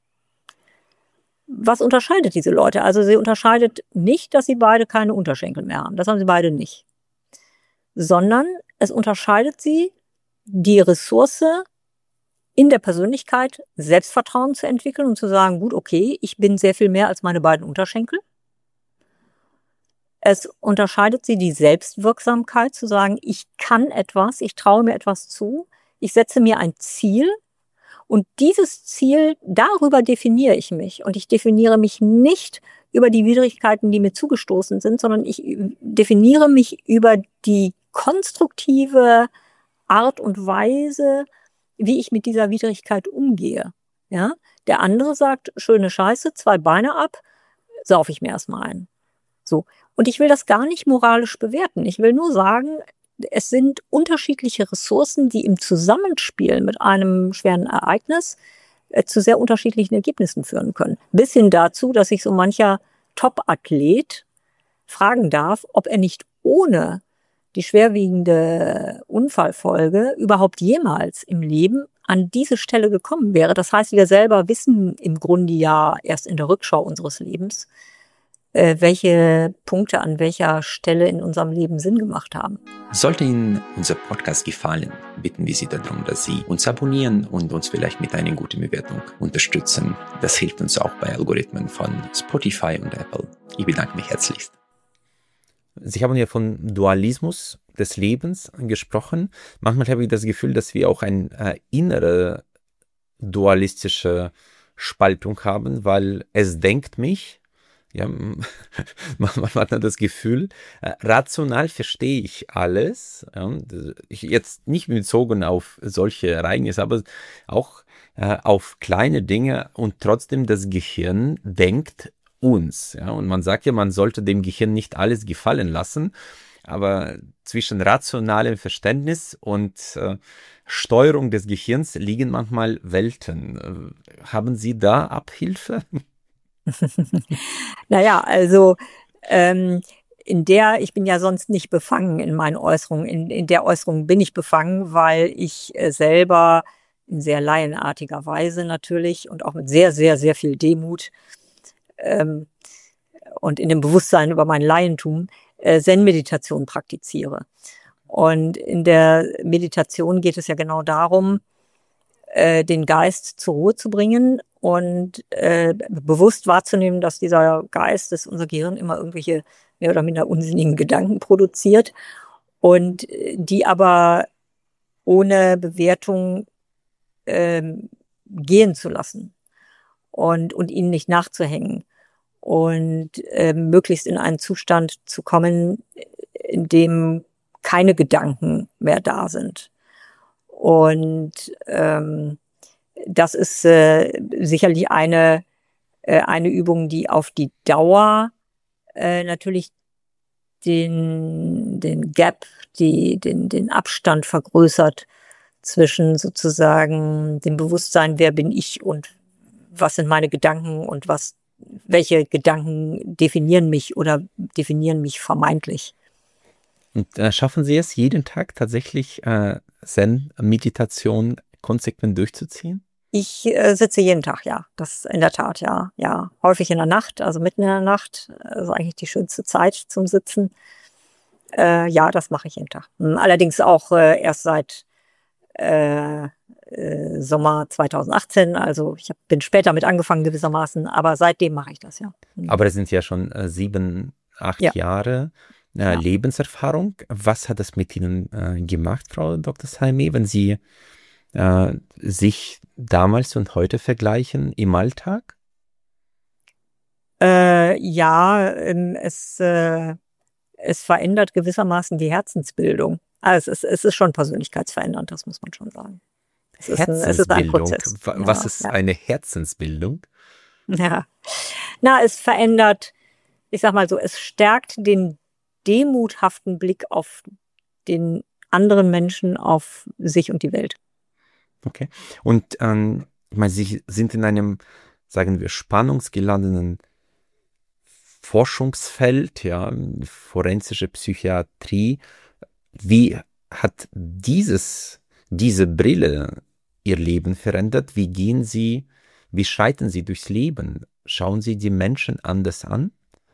Speaker 1: Was unterscheidet diese Leute? Also sie unterscheidet nicht, dass sie beide keine Unterschenkel mehr haben. Das haben sie beide nicht. Sondern es unterscheidet sie die Ressource in der Persönlichkeit, Selbstvertrauen zu entwickeln und zu sagen, gut, okay, ich bin sehr viel mehr als meine beiden Unterschenkel. Es unterscheidet sie die Selbstwirksamkeit, zu sagen, ich kann etwas, ich traue mir etwas zu, ich setze mir ein Ziel und dieses Ziel, darüber definiere ich mich. Und ich definiere mich nicht über die Widrigkeiten, die mir zugestoßen sind, sondern ich definiere mich über die konstruktive Art und Weise, wie ich mit dieser Widrigkeit umgehe. Ja? Der andere sagt, schöne Scheiße, zwei Beine ab, sauf ich mir erstmal ein. So. Und ich will das gar nicht moralisch bewerten. Ich will nur sagen, es sind unterschiedliche Ressourcen, die im Zusammenspiel mit einem schweren Ereignis äh, zu sehr unterschiedlichen Ergebnissen führen können. Bis hin dazu, dass sich so mancher Top-Athlet fragen darf, ob er nicht ohne die schwerwiegende Unfallfolge überhaupt jemals im Leben an diese Stelle gekommen wäre. Das heißt, wir selber wissen im Grunde ja erst in der Rückschau unseres Lebens, welche Punkte an welcher Stelle in unserem Leben Sinn gemacht haben.
Speaker 2: Sollte Ihnen unser Podcast gefallen, bitten wir Sie darum, dass Sie uns abonnieren und uns vielleicht mit einer guten Bewertung unterstützen. Das hilft uns auch bei Algorithmen von Spotify und Apple. Ich bedanke mich herzlichst. Sie haben ja von Dualismus des Lebens gesprochen. Manchmal habe ich das Gefühl, dass wir auch eine äh, innere dualistische Spaltung haben, weil es denkt mich, ja, man, man hat das Gefühl, äh, rational verstehe ich alles. Ja, ich jetzt nicht bezogen auf solche Ereignisse, aber auch äh, auf kleine Dinge und trotzdem das Gehirn denkt uns. Ja, und man sagt ja, man sollte dem Gehirn nicht alles gefallen lassen, aber zwischen rationalem Verständnis und äh, Steuerung des Gehirns liegen manchmal Welten. Äh, haben Sie da Abhilfe?
Speaker 1: Naja, also ähm, in der, ich bin ja sonst nicht befangen in meinen Äußerungen, in, in der Äußerung bin ich befangen, weil ich äh, selber in sehr laienartiger Weise natürlich und auch mit sehr, sehr, sehr viel Demut ähm, und in dem Bewusstsein über mein Laientum äh, Zen-Meditation praktiziere. Und in der Meditation geht es ja genau darum, äh, den Geist zur Ruhe zu bringen und äh, bewusst wahrzunehmen, dass dieser Geist, dass unser Gehirn immer irgendwelche mehr oder minder unsinnigen Gedanken produziert und die aber ohne Bewertung ähm, gehen zu lassen und, und ihnen nicht nachzuhängen und ähm, möglichst in einen Zustand zu kommen, in dem keine Gedanken mehr da sind. Und ähm, das ist äh, sicherlich eine, äh, eine Übung, die auf die Dauer äh, natürlich den, den Gap, die, den, den Abstand vergrößert zwischen sozusagen dem Bewusstsein, wer bin ich und was sind meine Gedanken und was, welche Gedanken definieren mich oder definieren mich vermeintlich.
Speaker 2: Und äh, schaffen Sie es jeden Tag tatsächlich äh, Zen-Meditation konsequent durchzuziehen?
Speaker 1: Ich äh, sitze jeden Tag, ja. Das in der Tat, ja. Ja, häufig in der Nacht, also mitten in der Nacht. Das ist eigentlich die schönste Zeit zum Sitzen. Äh, ja, das mache ich jeden Tag. Allerdings auch äh, erst seit äh, äh, Sommer zwanzig achtzehn. Also ich hab, bin später mit angefangen gewissermaßen, aber seitdem mache ich das, ja.
Speaker 2: Aber es sind ja schon äh, sieben, acht
Speaker 1: Ja.
Speaker 2: Jahre äh,
Speaker 1: Ja.
Speaker 2: Lebenserfahrung. Was hat das mit Ihnen äh, gemacht, Frau Doktor Salmé, wenn Sie äh, sich damals und heute vergleichen im Alltag?
Speaker 1: Äh, ja, ähm, es, äh, es verändert gewissermaßen die Herzensbildung. Also es ist, es ist schon persönlichkeitsverändernd, das muss man schon sagen. Es ist ein, es ist ein
Speaker 2: Herzensbildung.
Speaker 1: Prozess.
Speaker 2: Wa- Was
Speaker 1: Ja,
Speaker 2: ist
Speaker 1: ja.
Speaker 2: eine Herzensbildung?
Speaker 1: Ja. Na, es verändert, ich sag mal so, es stärkt den demuthaften Blick auf den anderen Menschen, auf sich und die Welt.
Speaker 2: Okay. Und ähm, ich meine, Sie sind in einem, sagen wir, spannungsgeladenen Forschungsfeld, ja, forensische Psychiatrie. Wie hat dieses, diese Brille Ihr Leben verändert? Wie gehen Sie, wie schreiten Sie durchs Leben? Schauen Sie die Menschen anders an?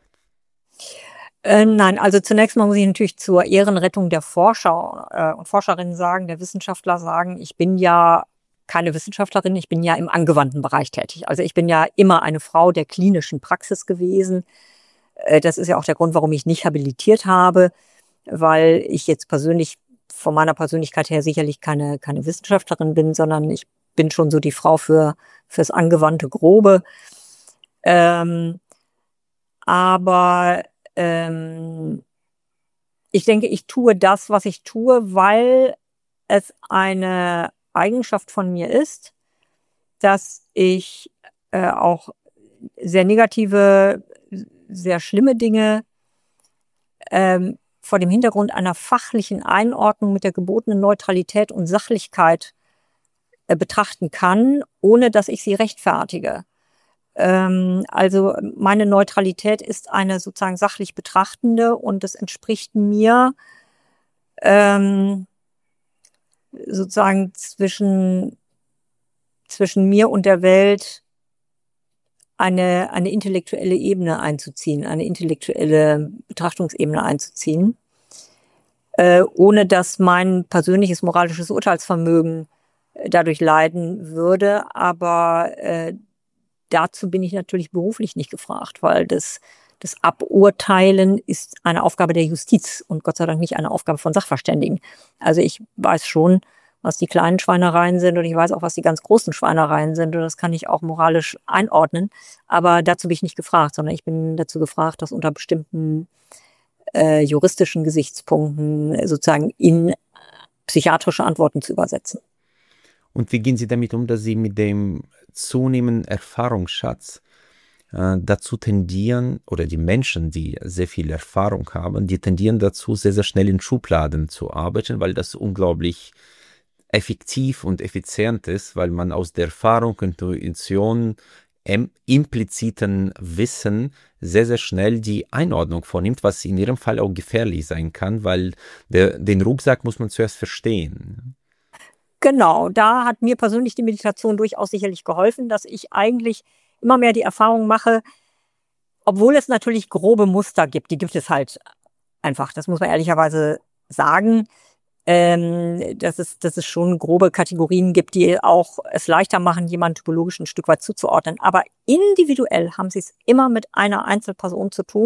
Speaker 1: Äh, nein, also zunächst mal muss ich natürlich zur Ehrenrettung der Forscher äh, und Forscherinnen sagen, der Wissenschaftler sagen, ich bin ja keine Wissenschaftlerin, ich bin ja im angewandten Bereich tätig. Also ich bin ja immer eine Frau der klinischen Praxis gewesen. Äh, das ist ja auch der Grund, warum ich nicht habilitiert habe, weil ich jetzt persönlich von meiner Persönlichkeit her sicherlich keine, keine Wissenschaftlerin bin, sondern ich bin schon so die Frau für, fürs angewandte Grobe. Ähm, aber ähm, ich denke, ich tue das, was ich tue, weil es eine Eigenschaft von mir ist, dass ich äh, auch sehr negative, sehr schlimme Dinge ähm, vor dem Hintergrund einer fachlichen Einordnung mit der gebotenen Neutralität und Sachlichkeit äh, betrachten kann, ohne dass ich sie rechtfertige. Ähm, also meine Neutralität ist eine sozusagen sachlich betrachtende und es entspricht mir ähm, sozusagen zwischen, zwischen mir und der Welt eine, eine intellektuelle Ebene einzuziehen, eine intellektuelle Betrachtungsebene einzuziehen, äh, ohne dass mein persönliches moralisches Urteilsvermögen äh, dadurch leiden würde. Aber äh, dazu bin ich natürlich beruflich nicht gefragt, weil das, das Aburteilen ist eine Aufgabe der Justiz und Gott sei Dank nicht eine Aufgabe von Sachverständigen. Also ich weiß schon, was die kleinen Schweinereien sind und ich weiß auch, was die ganz großen Schweinereien sind und das kann ich auch moralisch einordnen. Aber dazu bin ich nicht gefragt, sondern ich bin dazu gefragt, das unter bestimmten äh, juristischen Gesichtspunkten sozusagen in psychiatrische Antworten zu übersetzen.
Speaker 2: Und wie gehen Sie damit um, dass Sie mit dem zunehmenden Erfahrungsschatz äh, dazu tendieren, oder die Menschen, die sehr viel Erfahrung haben, die tendieren dazu, sehr, sehr schnell in Schubladen zu arbeiten, weil das unglaublich effektiv und effizient ist, weil man aus der Erfahrung, Intuition, im, impliziten Wissen sehr, sehr schnell die Einordnung vornimmt, was in Ihrem Fall auch gefährlich sein kann, weil der, den Rucksack muss man zuerst verstehen.
Speaker 1: Genau, da hat mir persönlich die Meditation durchaus sicherlich geholfen, dass ich eigentlich immer mehr die Erfahrung mache, obwohl es natürlich grobe Muster gibt, die gibt es halt einfach, das muss man ehrlicherweise sagen, ähm, dass es, dass es schon grobe Kategorien gibt, die auch es leichter machen, jemanden typologisch ein Stück weit zuzuordnen. Aber individuell haben sie es immer mit einer Einzelperson zu tun,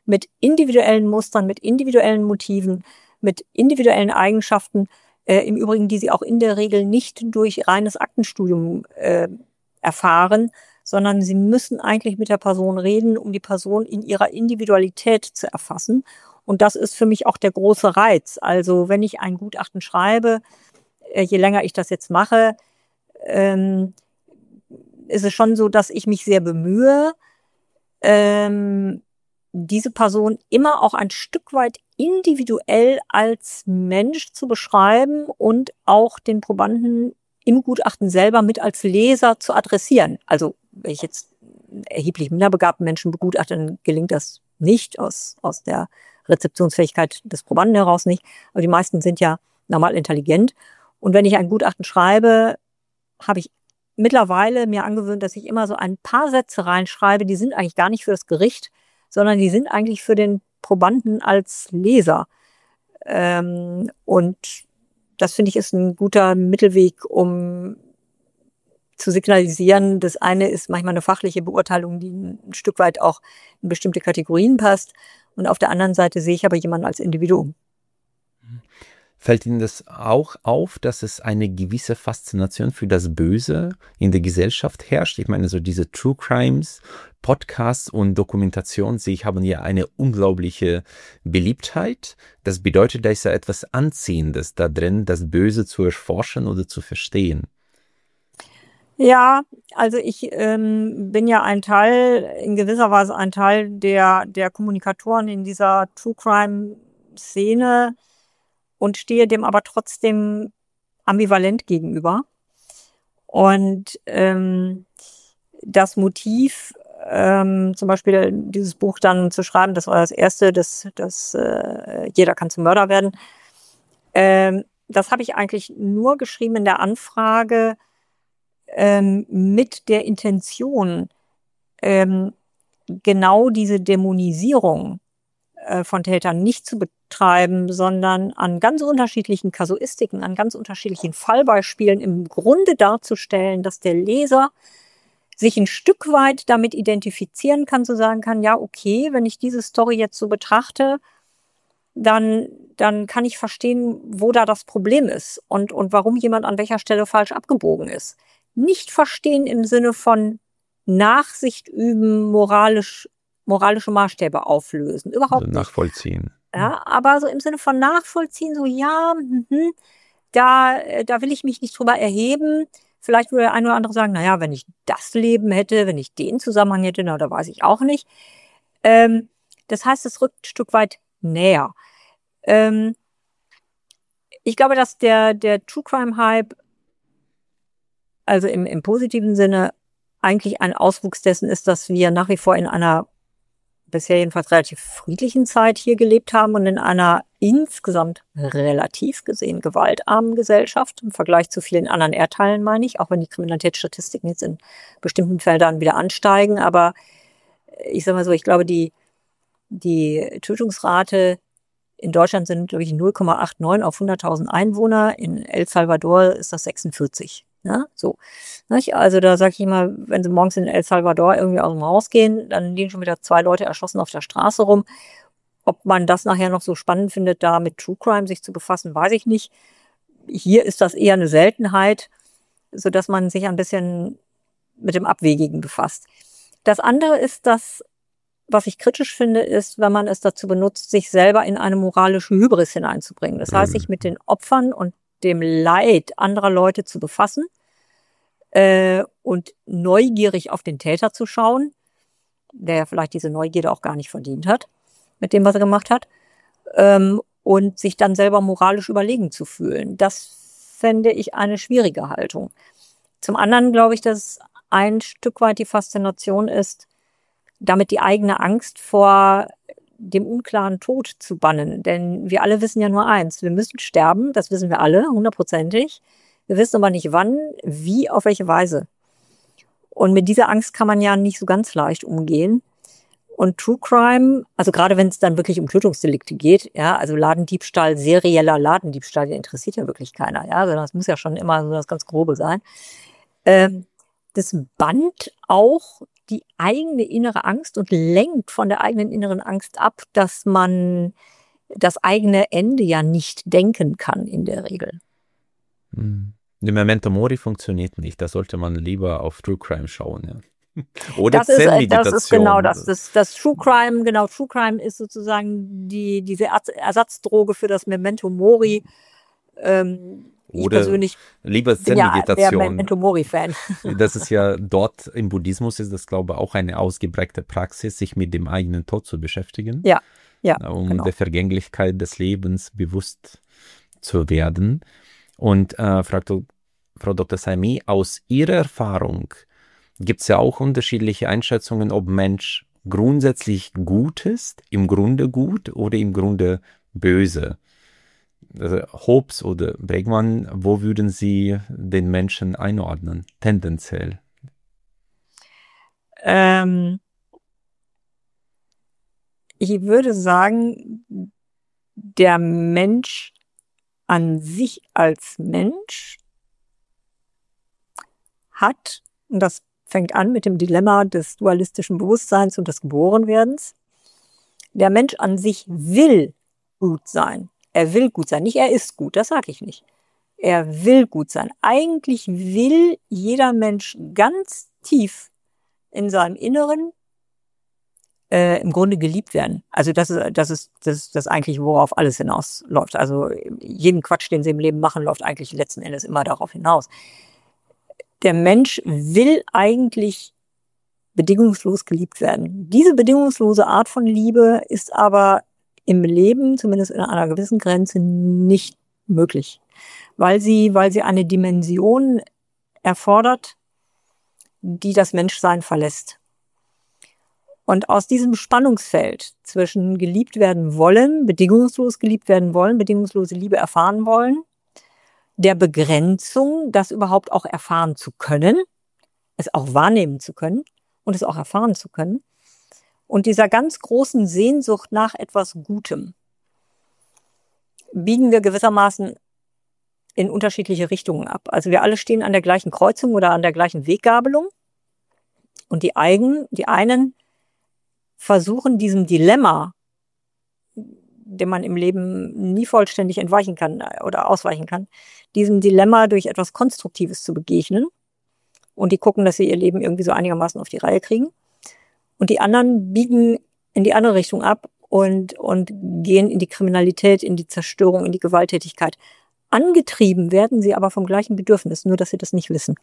Speaker 1: mit individuellen Mustern, mit individuellen Motiven, mit individuellen Eigenschaften, äh, im Übrigen, die sie auch in der Regel nicht durch reines Aktenstudium äh, erfahren, sondern sie müssen eigentlich mit der Person reden, um die Person in ihrer Individualität zu erfassen. Und das ist für mich auch der große Reiz. Also wenn ich ein Gutachten schreibe, äh, je länger ich das jetzt mache, ähm, ist es schon so, dass ich mich sehr bemühe, ähm, diese Person immer auch ein Stück weit individuell als Mensch zu beschreiben und auch den Probanden im Gutachten selber mit als Leser zu adressieren. Also wenn ich jetzt erheblich minderbegabten Menschen begutachte, dann gelingt das nicht aus, aus der Rezeptionsfähigkeit des Probanden heraus nicht. Aber die meisten sind ja normal intelligent. Und wenn ich ein Gutachten schreibe, habe ich mittlerweile mir angewöhnt, dass ich immer so ein paar Sätze reinschreibe, die sind eigentlich gar nicht für das Gericht, sondern die sind eigentlich für den Probanden als Leser. Ähm, und das finde ich ist ein guter Mittelweg, um zu signalisieren, das eine ist manchmal eine fachliche Beurteilung, die ein Stück weit auch in bestimmte Kategorien passt. Und auf der anderen Seite sehe ich aber jemanden als Individuum.
Speaker 2: Fällt Ihnen das auch auf, dass es eine gewisse Faszination für das Böse in der Gesellschaft herrscht? Ich meine, so diese True Crimes, Podcasts und Dokumentation, sehe ich, haben ja eine unglaubliche Beliebtheit. Das bedeutet, da ist ja etwas Anziehendes da drin, das Böse zu erforschen oder zu verstehen.
Speaker 1: Ja, also ich ähm, bin ja ein Teil, in gewisser Weise ein Teil der, der Kommunikatoren in dieser True Crime-Szene und stehe dem aber trotzdem ambivalent gegenüber. Und ähm, das Motiv, ähm, zum Beispiel dieses Buch dann zu schreiben, das war das erste, das, das äh, jeder kann zum Mörder werden, ähm, das habe ich eigentlich nur geschrieben in der Anfrage, Ähm, mit der Intention, ähm, genau diese Dämonisierung äh, von Tätern nicht zu betreiben, sondern an ganz unterschiedlichen Kasuistiken, an ganz unterschiedlichen Fallbeispielen im Grunde darzustellen, dass der Leser sich ein Stück weit damit identifizieren kann, so sagen kann, ja, okay, wenn ich diese Story jetzt so betrachte, dann, dann kann ich verstehen, wo da das Problem ist und, und warum jemand an welcher Stelle falsch abgebogen ist. Nicht verstehen im Sinne von Nachsicht üben, moralisch, moralische Maßstäbe auflösen. Überhaupt
Speaker 2: Also
Speaker 1: nicht.
Speaker 2: nachvollziehen.
Speaker 1: Ja, aber so im Sinne von nachvollziehen, so ja, mhm, da, da will ich mich nicht drüber erheben. Vielleicht würde der eine oder andere sagen, naja, wenn ich das Leben hätte, wenn ich den Zusammenhang hätte, na, da weiß ich auch nicht. Ähm, das heißt, es rückt ein Stück weit näher. Ähm, ich glaube, dass der, der True Crime Hype, also im, im positiven Sinne, eigentlich ein Auswuchs dessen ist, dass wir nach wie vor in einer bisher jedenfalls relativ friedlichen Zeit hier gelebt haben und in einer insgesamt relativ gesehen gewaltarmen Gesellschaft, im Vergleich zu vielen anderen Erdteilen, meine ich, auch wenn die Kriminalitätsstatistiken jetzt in bestimmten Feldern wieder ansteigen. Aber ich sage mal so, ich glaube, die, die Tötungsrate in Deutschland sind, glaube ich, null Komma neunundachtzig auf hunderttausend Einwohner. In El Salvador ist das sechsundvierzig. Ja, so. Also da sage ich immer, wenn Sie morgens in El Salvador irgendwie aus dem Haus gehen, dann liegen schon wieder zwei Leute erschossen auf der Straße rum. Ob man das nachher noch so spannend findet, da mit True Crime sich zu befassen, weiß ich nicht. Hier ist das eher eine Seltenheit, sodass man sich ein bisschen mit dem Abwegigen befasst. Das andere ist, dass, was ich kritisch finde, ist, wenn man es dazu benutzt, sich selber in eine moralische Hybris hineinzubringen. Das heißt, sich mit den Opfern und dem Leid anderer Leute zu befassen äh, und neugierig auf den Täter zu schauen, der ja vielleicht diese Neugierde auch gar nicht verdient hat, mit dem, was er gemacht hat, ähm, und sich dann selber moralisch überlegen zu fühlen. Das fände ich eine schwierige Haltung. Zum anderen glaube ich, dass ein Stück weit die Faszination ist, damit die eigene Angst vor dem unklaren Tod zu bannen. Denn wir alle wissen ja nur eins, wir müssen sterben, das wissen wir alle, hundertprozentig. Wir wissen aber nicht wann, wie, auf welche Weise. Und mit dieser Angst kann man ja nicht so ganz leicht umgehen. Und True Crime, also gerade wenn es dann wirklich um Tötungsdelikte geht, ja, also Ladendiebstahl, serieller Ladendiebstahl, der interessiert ja wirklich keiner, ja, sondern das muss ja schon immer so das ganz Grobe sein. Ähm, das bannt auch die eigene innere Angst und lenkt von der eigenen inneren Angst ab, dass man das eigene Ende ja nicht denken kann in der Regel.
Speaker 2: Hm. Die Memento Mori funktioniert nicht. Da sollte man lieber auf True Crime schauen. Ja. Oder
Speaker 1: Das ist, äh,
Speaker 2: Zen-Meditation.
Speaker 1: das ist genau das. das. Das True Crime, genau, True Crime ist sozusagen die, diese Ersatzdroge für das Memento Mori. Ähm, ich
Speaker 2: Oder
Speaker 1: persönlich
Speaker 2: lieber
Speaker 1: bin ja der
Speaker 2: Zen-Meditation.
Speaker 1: Memento Mori-Fan.
Speaker 2: Das ist ja dort im Buddhismus ist das, glaube ich, auch eine ausgeprägte Praxis, sich mit dem eigenen Tod zu beschäftigen.
Speaker 1: Ja, ja,
Speaker 2: um
Speaker 1: genau.
Speaker 2: der Vergänglichkeit des Lebens bewusst zu werden. Und äh, Frau, Frau Doktor Saimi, aus Ihrer Erfahrung gibt es ja auch unterschiedliche Einschätzungen, ob Mensch grundsätzlich gut ist, im Grunde gut oder im Grunde böse. Also Hobbes oder Bregmann, wo würden Sie den Menschen einordnen, tendenziell?
Speaker 1: Ähm, ich würde sagen, der Mensch an sich als Mensch hat, und das fängt an mit dem Dilemma des dualistischen Bewusstseins und des Geborenwerdens, der Mensch an sich will gut sein. Er will gut sein. Nicht er ist gut, das sage ich nicht. Er will gut sein. Eigentlich will jeder Mensch ganz tief in seinem Inneren äh, im Grunde geliebt werden. Also das ist das ist das ist das eigentlich, worauf alles hinausläuft. Also jeden Quatsch, den sie im Leben machen, läuft eigentlich letzten Endes immer darauf hinaus. Der Mensch will eigentlich bedingungslos geliebt werden. Diese bedingungslose Art von Liebe ist aber im Leben, zumindest in einer gewissen Grenze, nicht möglich, weil sie, weil sie eine Dimension erfordert, die das Menschsein verlässt. Und aus diesem Spannungsfeld zwischen geliebt werden wollen, bedingungslos geliebt werden wollen, bedingungslose Liebe erfahren wollen, der Begrenzung, das überhaupt auch erfahren zu können, es auch wahrnehmen zu können und es auch erfahren zu können, und dieser ganz großen Sehnsucht nach etwas Gutem, biegen wir gewissermaßen in unterschiedliche Richtungen ab. Also wir alle stehen an der gleichen Kreuzung oder an der gleichen Weggabelung, und die, Eigen, die einen versuchen diesem Dilemma, dem man im Leben nie vollständig entweichen kann oder ausweichen kann, diesem Dilemma durch etwas Konstruktives zu begegnen. Und die gucken, dass sie ihr Leben irgendwie so einigermaßen auf die Reihe kriegen. Und die anderen biegen in die andere Richtung ab und, und gehen in die Kriminalität, in die Zerstörung, in die Gewalttätigkeit. Angetrieben werden sie aber vom gleichen Bedürfnis, nur dass sie das nicht wissen.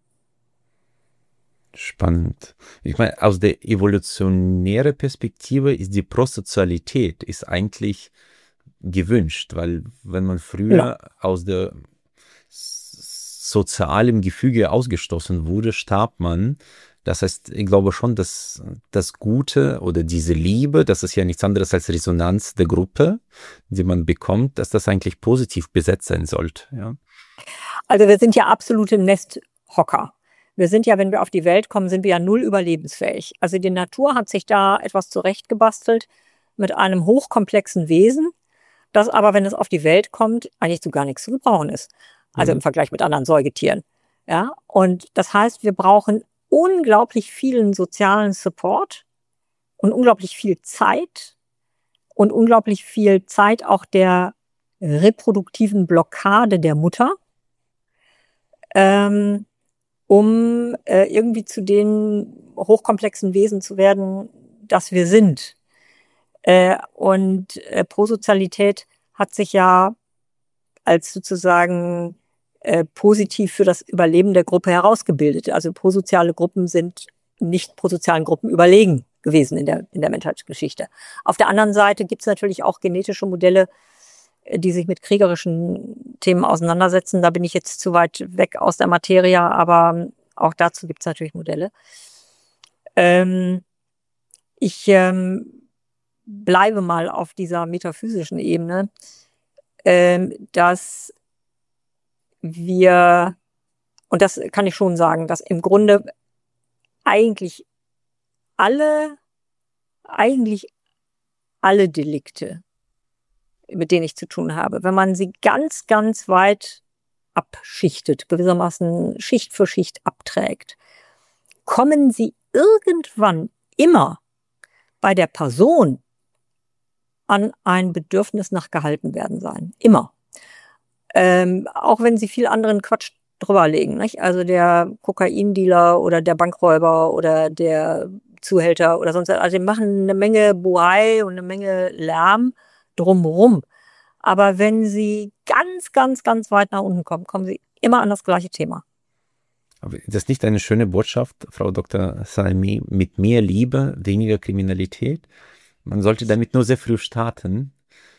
Speaker 2: Spannend. Ich meine, aus der evolutionären Perspektive ist die Prosozialität ist eigentlich gewünscht, weil wenn man früher ja. aus der sozialen Gefüge ausgestoßen wurde, starb man. Das heißt, ich glaube schon, dass das Gute oder diese Liebe, das ist ja nichts anderes als Resonanz der Gruppe, die man bekommt, dass das eigentlich positiv besetzt sein sollte. Ja.
Speaker 1: Also wir sind ja absolute Nesthocker. Wir sind ja, wenn wir auf die Welt kommen, sind wir ja null überlebensfähig. Also die Natur hat sich da etwas zurechtgebastelt mit einem hochkomplexen Wesen, das aber, wenn es auf die Welt kommt, eigentlich zu gar nichts zu gebrauchen ist. Also mhm. im Vergleich mit anderen Säugetieren. Ja, und das heißt, wir brauchen unglaublich vielen sozialen Support und unglaublich viel Zeit und unglaublich viel Zeit auch der reproduktiven Blockade der Mutter, ähm, um äh, irgendwie zu den hochkomplexen Wesen zu werden, das wir sind. Äh, und äh, Prosozialität hat sich ja als sozusagen äh, positiv für das Überleben der Gruppe herausgebildet. Also prosoziale Gruppen sind nicht prosozialen Gruppen überlegen gewesen in der, in der Menschheitsgeschichte. Auf der anderen Seite gibt es natürlich auch genetische Modelle, die sich mit kriegerischen Themen auseinandersetzen. Da bin ich jetzt zu weit weg aus der Materie, aber auch dazu gibt es natürlich Modelle. Ähm, ich ähm, bleibe mal auf dieser metaphysischen Ebene, ähm, dass wir, und das kann ich schon sagen, dass im Grunde eigentlich alle, eigentlich alle Delikte, mit denen ich zu tun habe, wenn man sie ganz, ganz weit abschichtet, gewissermaßen Schicht für Schicht abträgt, kommen sie irgendwann immer bei der Person an ein Bedürfnis nach gehalten werden sein. Immer. Ähm, auch wenn sie viel anderen Quatsch drüber legen, nicht? Also der Kokaindealer oder der Bankräuber oder der Zuhälter oder sonst, also die machen eine Menge Bohai und eine Menge Lärm drumherum. Aber wenn sie ganz, ganz, ganz weit nach unten kommen, kommen sie immer an das gleiche Thema.
Speaker 2: Aber ist das nicht eine schöne Botschaft, Frau Doktor Salmi, mit mehr Liebe, weniger Kriminalität? Man sollte damit nur sehr früh starten.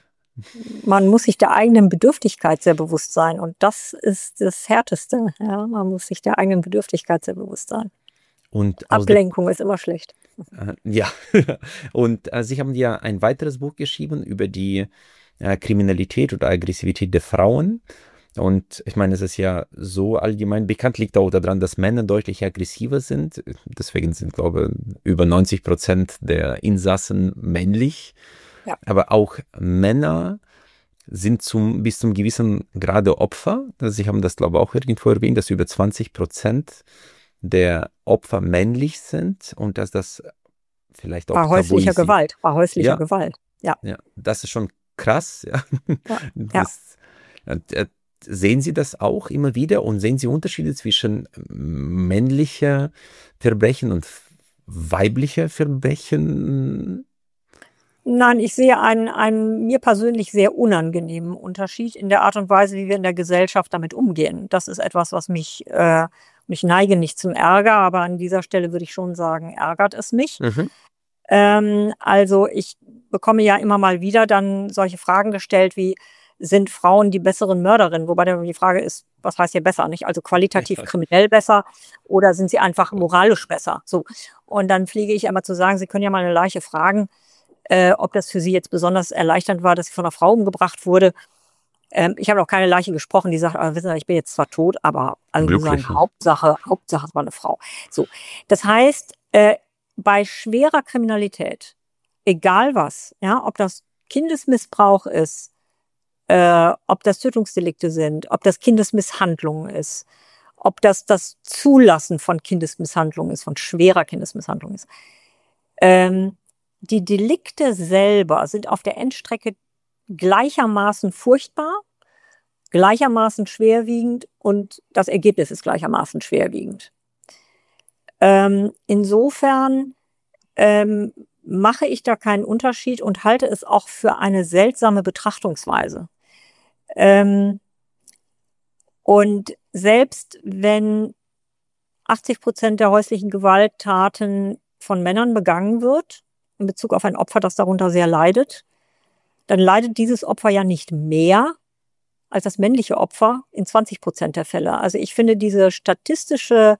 Speaker 1: Man muss sich der eigenen Bedürftigkeit sehr bewusst sein. Und das ist das Härteste. Ja? Man muss sich der eigenen Bedürftigkeit sehr bewusst sein.
Speaker 2: Und
Speaker 1: Ablenkung ist immer schlecht.
Speaker 2: Äh, ja, und äh, Sie haben ja ein weiteres Buch geschrieben über die äh, Kriminalität oder Aggressivität der Frauen. Und ich meine, es ist ja so allgemein bekannt, liegt auch daran, dass Männer deutlich aggressiver sind. Deswegen sind, glaube ich, über neunzig Prozent der Insassen männlich.
Speaker 1: Ja.
Speaker 2: Aber auch Männer sind zum, bis zum gewissen Grade Opfer. Also Sie haben das, glaube ich, auch irgendwo erwähnt, dass über zwanzig Prozent der Opfer männlich sind und dass das vielleicht auch
Speaker 1: bei häuslicher Gewalt, bei häuslicher
Speaker 2: ja.
Speaker 1: Gewalt. Ja.
Speaker 2: ja, das ist schon krass. Ja.
Speaker 1: Ja.
Speaker 2: Das, ja. Sehen Sie das auch immer wieder und sehen Sie Unterschiede zwischen männlicher Verbrechen und weiblicher Verbrechen?
Speaker 1: Nein, ich sehe einen, einen mir persönlich sehr unangenehmen Unterschied in der Art und Weise, wie wir in der Gesellschaft damit umgehen. Das ist etwas, was mich, äh, ich neige nicht zum Ärger, aber an dieser Stelle würde ich schon sagen, ärgert es mich.
Speaker 2: Mhm.
Speaker 1: Ähm, also ich bekomme ja immer mal wieder dann solche Fragen gestellt wie, sind Frauen die besseren Mörderinnen? Wobei dann die Frage ist, was heißt hier besser, nicht? Also qualitativ kriminell besser oder sind sie einfach moralisch besser? So. Und dann fliege ich einmal zu sagen, Sie können ja mal eine Leiche fragen, äh, ob das für Sie jetzt besonders erleichternd war, dass sie von einer Frau umgebracht wurde. Ähm, ich habe noch keine Leiche gesprochen, die sagt, ah, wissen Sie, ich bin jetzt zwar tot, aber also die sagen, Hauptsache, Hauptsache es war eine Frau. So. Das heißt, äh, bei schwerer Kriminalität, egal was, ja, ob das Kindesmissbrauch ist, Äh, ob das Tötungsdelikte sind, ob das Kindesmisshandlung ist, ob das das Zulassen von Kindesmisshandlung ist, von schwerer Kindesmisshandlung ist. Ähm, die Delikte selber sind auf der Endstrecke gleichermaßen furchtbar, gleichermaßen schwerwiegend und das Ergebnis ist gleichermaßen schwerwiegend. Ähm, insofern ähm, mache ich da keinen Unterschied und halte es auch für eine seltsame Betrachtungsweise. Ähm, und selbst wenn achtzig Prozent der häuslichen Gewalttaten von Männern begangen wird, in Bezug auf ein Opfer, das darunter sehr leidet, dann leidet dieses Opfer ja nicht mehr als das männliche Opfer in zwanzig Prozent der Fälle. Also ich finde diese statistische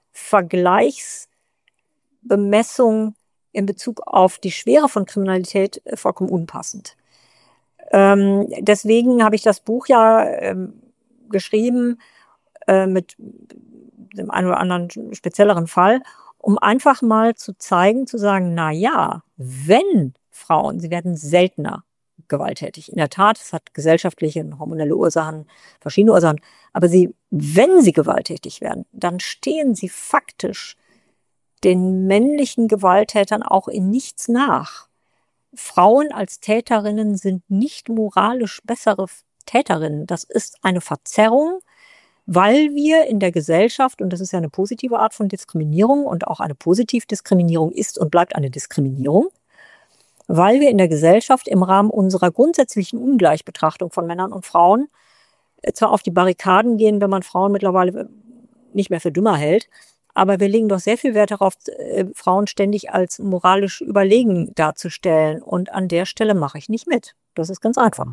Speaker 1: Vergleichsbemessung in Bezug auf die Schwere von Kriminalität vollkommen unpassend. Ähm, deswegen habe ich das Buch ja ähm, geschrieben äh, mit dem einen oder anderen spezielleren Fall, um einfach mal zu zeigen, zu sagen, na ja, wenn Frauen, sie werden seltener gewalttätig. In der Tat, es hat gesellschaftliche und hormonelle Ursachen, verschiedene Ursachen, aber sie, wenn sie gewalttätig werden, dann stehen sie faktisch den männlichen Gewalttätern auch in nichts nach. Frauen als Täterinnen sind nicht moralisch bessere Täterinnen. Das ist eine Verzerrung, weil wir in der Gesellschaft, und das ist ja eine positive Art von Diskriminierung und auch eine Positivdiskriminierung ist und bleibt eine Diskriminierung, weil wir in der Gesellschaft im Rahmen unserer grundsätzlichen Ungleichbetrachtung von Männern und Frauen zwar auf die Barrikaden gehen, wenn man Frauen mittlerweile nicht mehr für dümmer hält, aber wir legen doch sehr viel Wert darauf, äh, Frauen ständig als moralisch überlegen darzustellen. Und an der Stelle mache ich nicht mit. Das ist ganz einfach.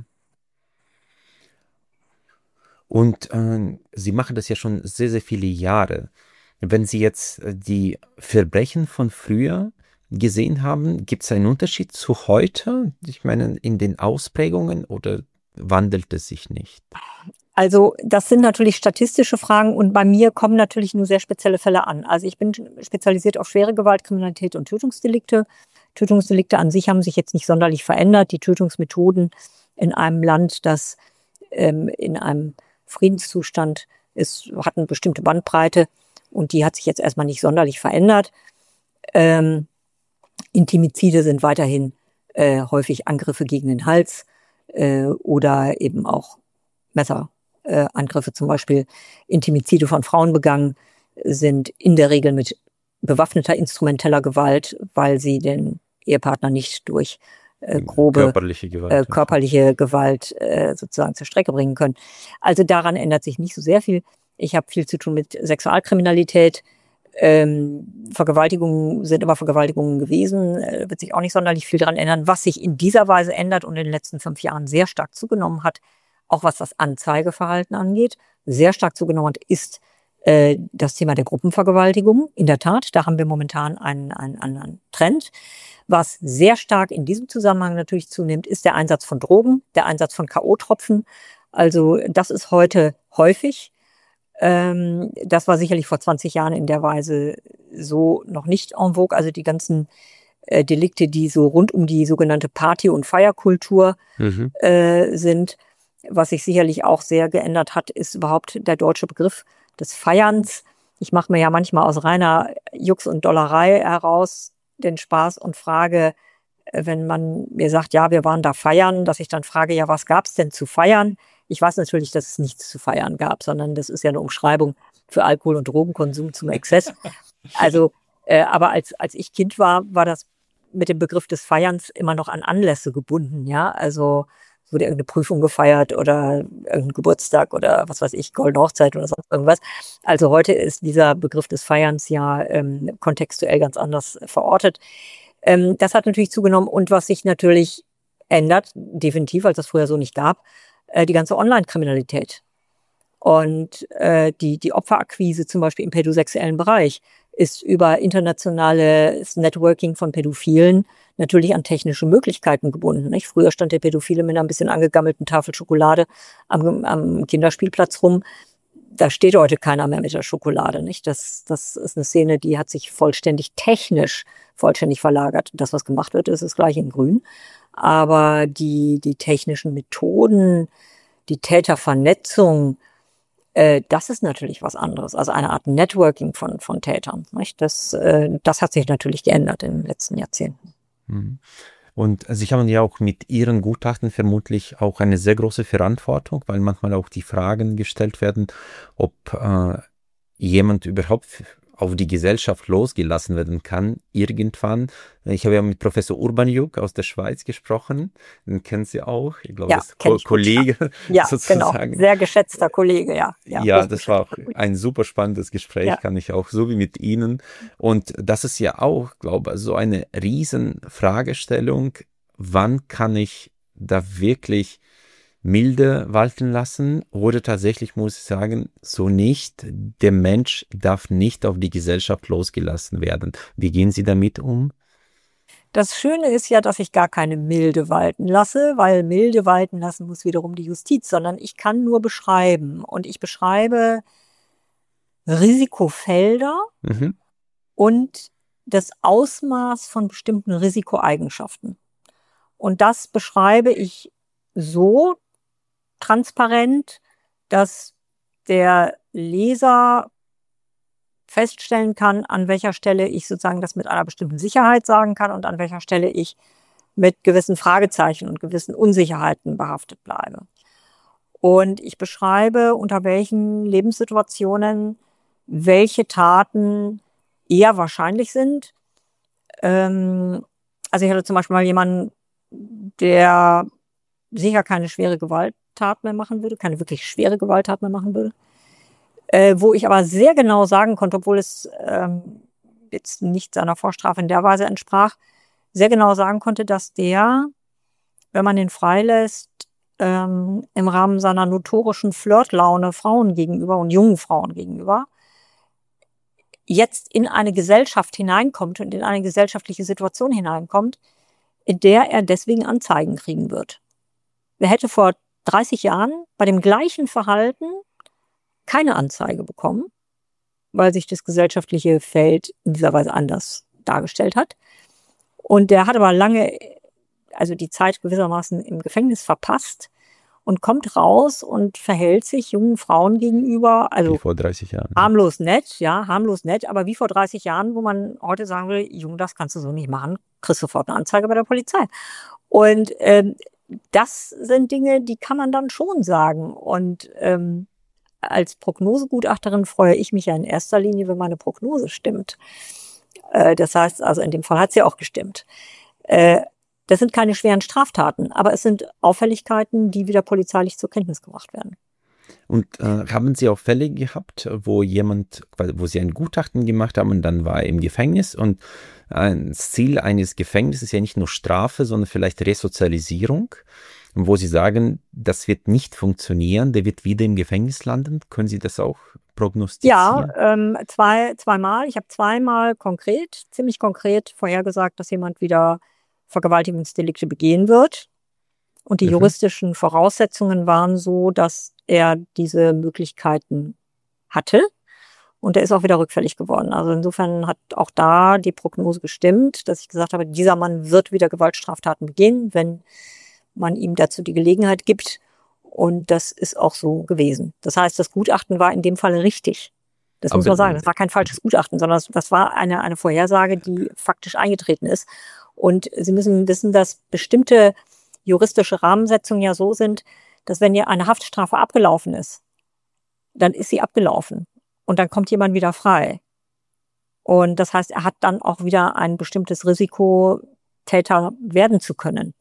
Speaker 2: Und äh, Sie machen das ja schon sehr, sehr viele Jahre. Wenn Sie jetzt die Verbrechen von früher gesehen haben, gibt es einen Unterschied zu heute? Ich meine, in den Ausprägungen oder wandelt es sich nicht?
Speaker 1: Also das sind natürlich statistische Fragen und bei mir kommen natürlich nur sehr spezielle Fälle an. Also ich bin spezialisiert auf schwere Gewalt, Kriminalität und Tötungsdelikte. Tötungsdelikte an sich haben sich jetzt nicht sonderlich verändert. Die Tötungsmethoden in einem Land, das ähm, in einem Friedenszustand ist, hat eine bestimmte Bandbreite und die hat sich jetzt erstmal nicht sonderlich verändert. Ähm, Intimizide sind weiterhin äh, häufig Angriffe gegen den Hals äh, oder eben auch Messerangriffe, äh, zum Beispiel Intimizide von Frauen begangen, sind in der Regel mit bewaffneter instrumenteller Gewalt, weil sie den Ehepartner nicht durch äh, grobe
Speaker 2: körperliche Gewalt,
Speaker 1: äh, körperliche Gewalt äh, sozusagen zur Strecke bringen können. Also daran ändert sich nicht so sehr viel. Ich habe viel zu tun mit Sexualkriminalität. Ähm, Vergewaltigungen sind immer Vergewaltigungen gewesen, äh, wird sich auch nicht sonderlich viel daran ändern. Was sich in dieser Weise ändert und in den letzten fünf Jahren sehr stark zugenommen hat, auch was das Anzeigeverhalten angeht, sehr stark zugenommen hat, ist äh, das Thema der Gruppenvergewaltigung. In der Tat, da haben wir momentan einen, einen anderen Trend. Was sehr stark in diesem Zusammenhang natürlich zunimmt, ist der Einsatz von Drogen, der Einsatz von K O-Tropfen. Also das ist heute häufig. Ähm, das war sicherlich vor zwanzig Jahren in der Weise so noch nicht en vogue. Also die ganzen äh, Delikte, die so rund um die sogenannte Party- und Feierkultur mhm. äh, sind. Was sich sicherlich auch sehr geändert hat, ist überhaupt der deutsche Begriff des Feierns. Ich mache mir ja manchmal aus reiner Jux und Dollerei heraus den Spaß und frage, wenn man mir sagt, ja, wir waren da feiern, dass ich dann frage, ja, was gab's denn zu feiern? Ich weiß natürlich, dass es nichts zu feiern gab, sondern das ist ja eine Umschreibung für Alkohol- und Drogenkonsum zum Exzess. Also, äh, aber als, als ich Kind war, war das mit dem Begriff des Feierns immer noch an Anlässe gebunden, ja. Also, es wurde irgendeine Prüfung gefeiert oder irgendein Geburtstag oder was weiß ich, Goldene Hochzeit oder sonst irgendwas. Also heute ist dieser Begriff des Feierns ja ähm, kontextuell ganz anders verortet. Ähm, das hat natürlich zugenommen und was sich natürlich ändert, definitiv, als das früher so nicht gab, äh, die ganze Online-Kriminalität. Und äh, die, die Opferakquise zum Beispiel im pädosexuellen Bereich ist über internationales Networking von Pädophilen natürlich an technische Möglichkeiten gebunden. Nicht? Früher stand der Pädophile mit einer ein bisschen angegammelten Tafel Schokolade am, am Kinderspielplatz rum. Da steht heute keiner mehr mit der Schokolade. Nicht? Das, das ist eine Szene, die hat sich vollständig technisch vollständig verlagert. Das, was gemacht wird, ist das gleiche in Grün. Aber die, die technischen Methoden, die Tätervernetzung, äh, das ist natürlich was anderes. Also eine Art Networking von, von Tätern. Nicht? Das, äh, das hat sich natürlich geändert in den letzten Jahrzehnten.
Speaker 2: Und Sie haben ja auch mit Ihren Gutachten vermutlich auch eine sehr große Verantwortung, weil manchmal auch die Fragen gestellt werden, ob äh, jemand überhaupt auf die Gesellschaft losgelassen werden kann, irgendwann. Ich habe ja mit Professor Urbaniuk aus der Schweiz gesprochen, den kennen Sie auch, ich glaube,
Speaker 1: ja,
Speaker 2: das ist Ko- Kollege
Speaker 1: gut, ja.
Speaker 2: sozusagen.
Speaker 1: Genau, sehr geschätzter Kollege, ja.
Speaker 2: Ja, ja das war auch ein super spannendes Gespräch, ja. Kann ich auch, so wie mit Ihnen. Und das ist ja auch, glaube ich, so eine riesen Fragestellung, wann kann ich da wirklich milde walten lassen oder tatsächlich muss ich sagen, so nicht. Der Mensch darf nicht auf die Gesellschaft losgelassen werden. Wie gehen Sie damit um?
Speaker 1: Das Schöne ist ja, dass ich gar keine Milde walten lasse, weil Milde walten lassen muss wiederum die Justiz, sondern ich kann nur beschreiben. Und ich beschreibe Risikofelder mhm. und das Ausmaß von bestimmten Risikoeigenschaften. Und das beschreibe ich so transparent, dass der Leser feststellen kann, an welcher Stelle ich sozusagen das mit einer bestimmten Sicherheit sagen kann und an welcher Stelle ich mit gewissen Fragezeichen und gewissen Unsicherheiten behaftet bleibe. Und ich beschreibe, unter welchen Lebenssituationen welche Taten eher wahrscheinlich sind. Ähm, also ich hatte zum Beispiel mal jemanden, der sicher keine schwere Gewalttat mehr machen würde, keine wirklich schwere Gewalttat mehr machen würde, äh, wo ich aber sehr genau sagen konnte, obwohl es ähm, jetzt nicht seiner Vorstrafe in der Weise entsprach, sehr genau sagen konnte, dass der, wenn man ihn freilässt, ähm, im Rahmen seiner notorischen Flirtlaune Frauen gegenüber und jungen Frauen gegenüber, jetzt in eine Gesellschaft hineinkommt und in eine gesellschaftliche Situation hineinkommt, in der er deswegen Anzeigen kriegen wird. Wer hätte vor dreißig Jahren bei dem gleichen Verhalten keine Anzeige bekommen, weil sich das gesellschaftliche Feld in dieser Weise anders dargestellt hat. Und der hat aber lange, also die Zeit gewissermaßen im Gefängnis verpasst und kommt raus und verhält sich jungen Frauen gegenüber, also
Speaker 2: wie vor dreißig Jahren.
Speaker 1: Harmlos nett, ja, harmlos nett, aber wie vor dreißig Jahren, wo man heute sagen will, Junge, das kannst du so nicht machen, kriegst sofort eine Anzeige bei der Polizei. Und ähm, das sind Dinge, die kann man dann schon sagen. Und ähm, als Prognosegutachterin freue ich mich ja in erster Linie, wenn meine Prognose stimmt. Äh, das heißt, also in dem Fall hat sie auch gestimmt. Äh, das sind keine schweren Straftaten, aber es sind Auffälligkeiten, die wieder polizeilich zur Kenntnis gebracht werden.
Speaker 2: Und äh, haben Sie auch Fälle gehabt, wo jemand, wo Sie ein Gutachten gemacht haben und dann war er im Gefängnis und äh, das Ziel eines Gefängnisses ist ja nicht nur Strafe, sondern vielleicht Resozialisierung, wo Sie sagen, das wird nicht funktionieren, der wird wieder im Gefängnis landen. Können Sie das auch prognostizieren?
Speaker 1: Ja, ähm, zwei, zweimal. Ich habe zweimal konkret, ziemlich konkret vorhergesagt, dass jemand wieder Vergewaltigungsdelikte begehen wird. Und die mhm. juristischen Voraussetzungen waren so, dass er diese Möglichkeiten hatte. Und er ist auch wieder rückfällig geworden. Also insofern hat auch da die Prognose gestimmt, dass ich gesagt habe, dieser Mann wird wieder Gewaltstraftaten begehen, wenn man ihm dazu die Gelegenheit gibt. Und das ist auch so gewesen. Das heißt, das Gutachten war in dem Fall richtig. Das muss man sagen. Das war kein falsches Gutachten, sondern das war eine, eine Vorhersage, die faktisch eingetreten ist. Und Sie müssen wissen, dass bestimmte juristische Rahmensetzungen ja so sind, dass wenn ja eine Haftstrafe abgelaufen ist, dann ist sie abgelaufen und dann kommt jemand wieder frei. Und das heißt, er hat dann auch wieder ein bestimmtes Risiko, Täter werden zu können.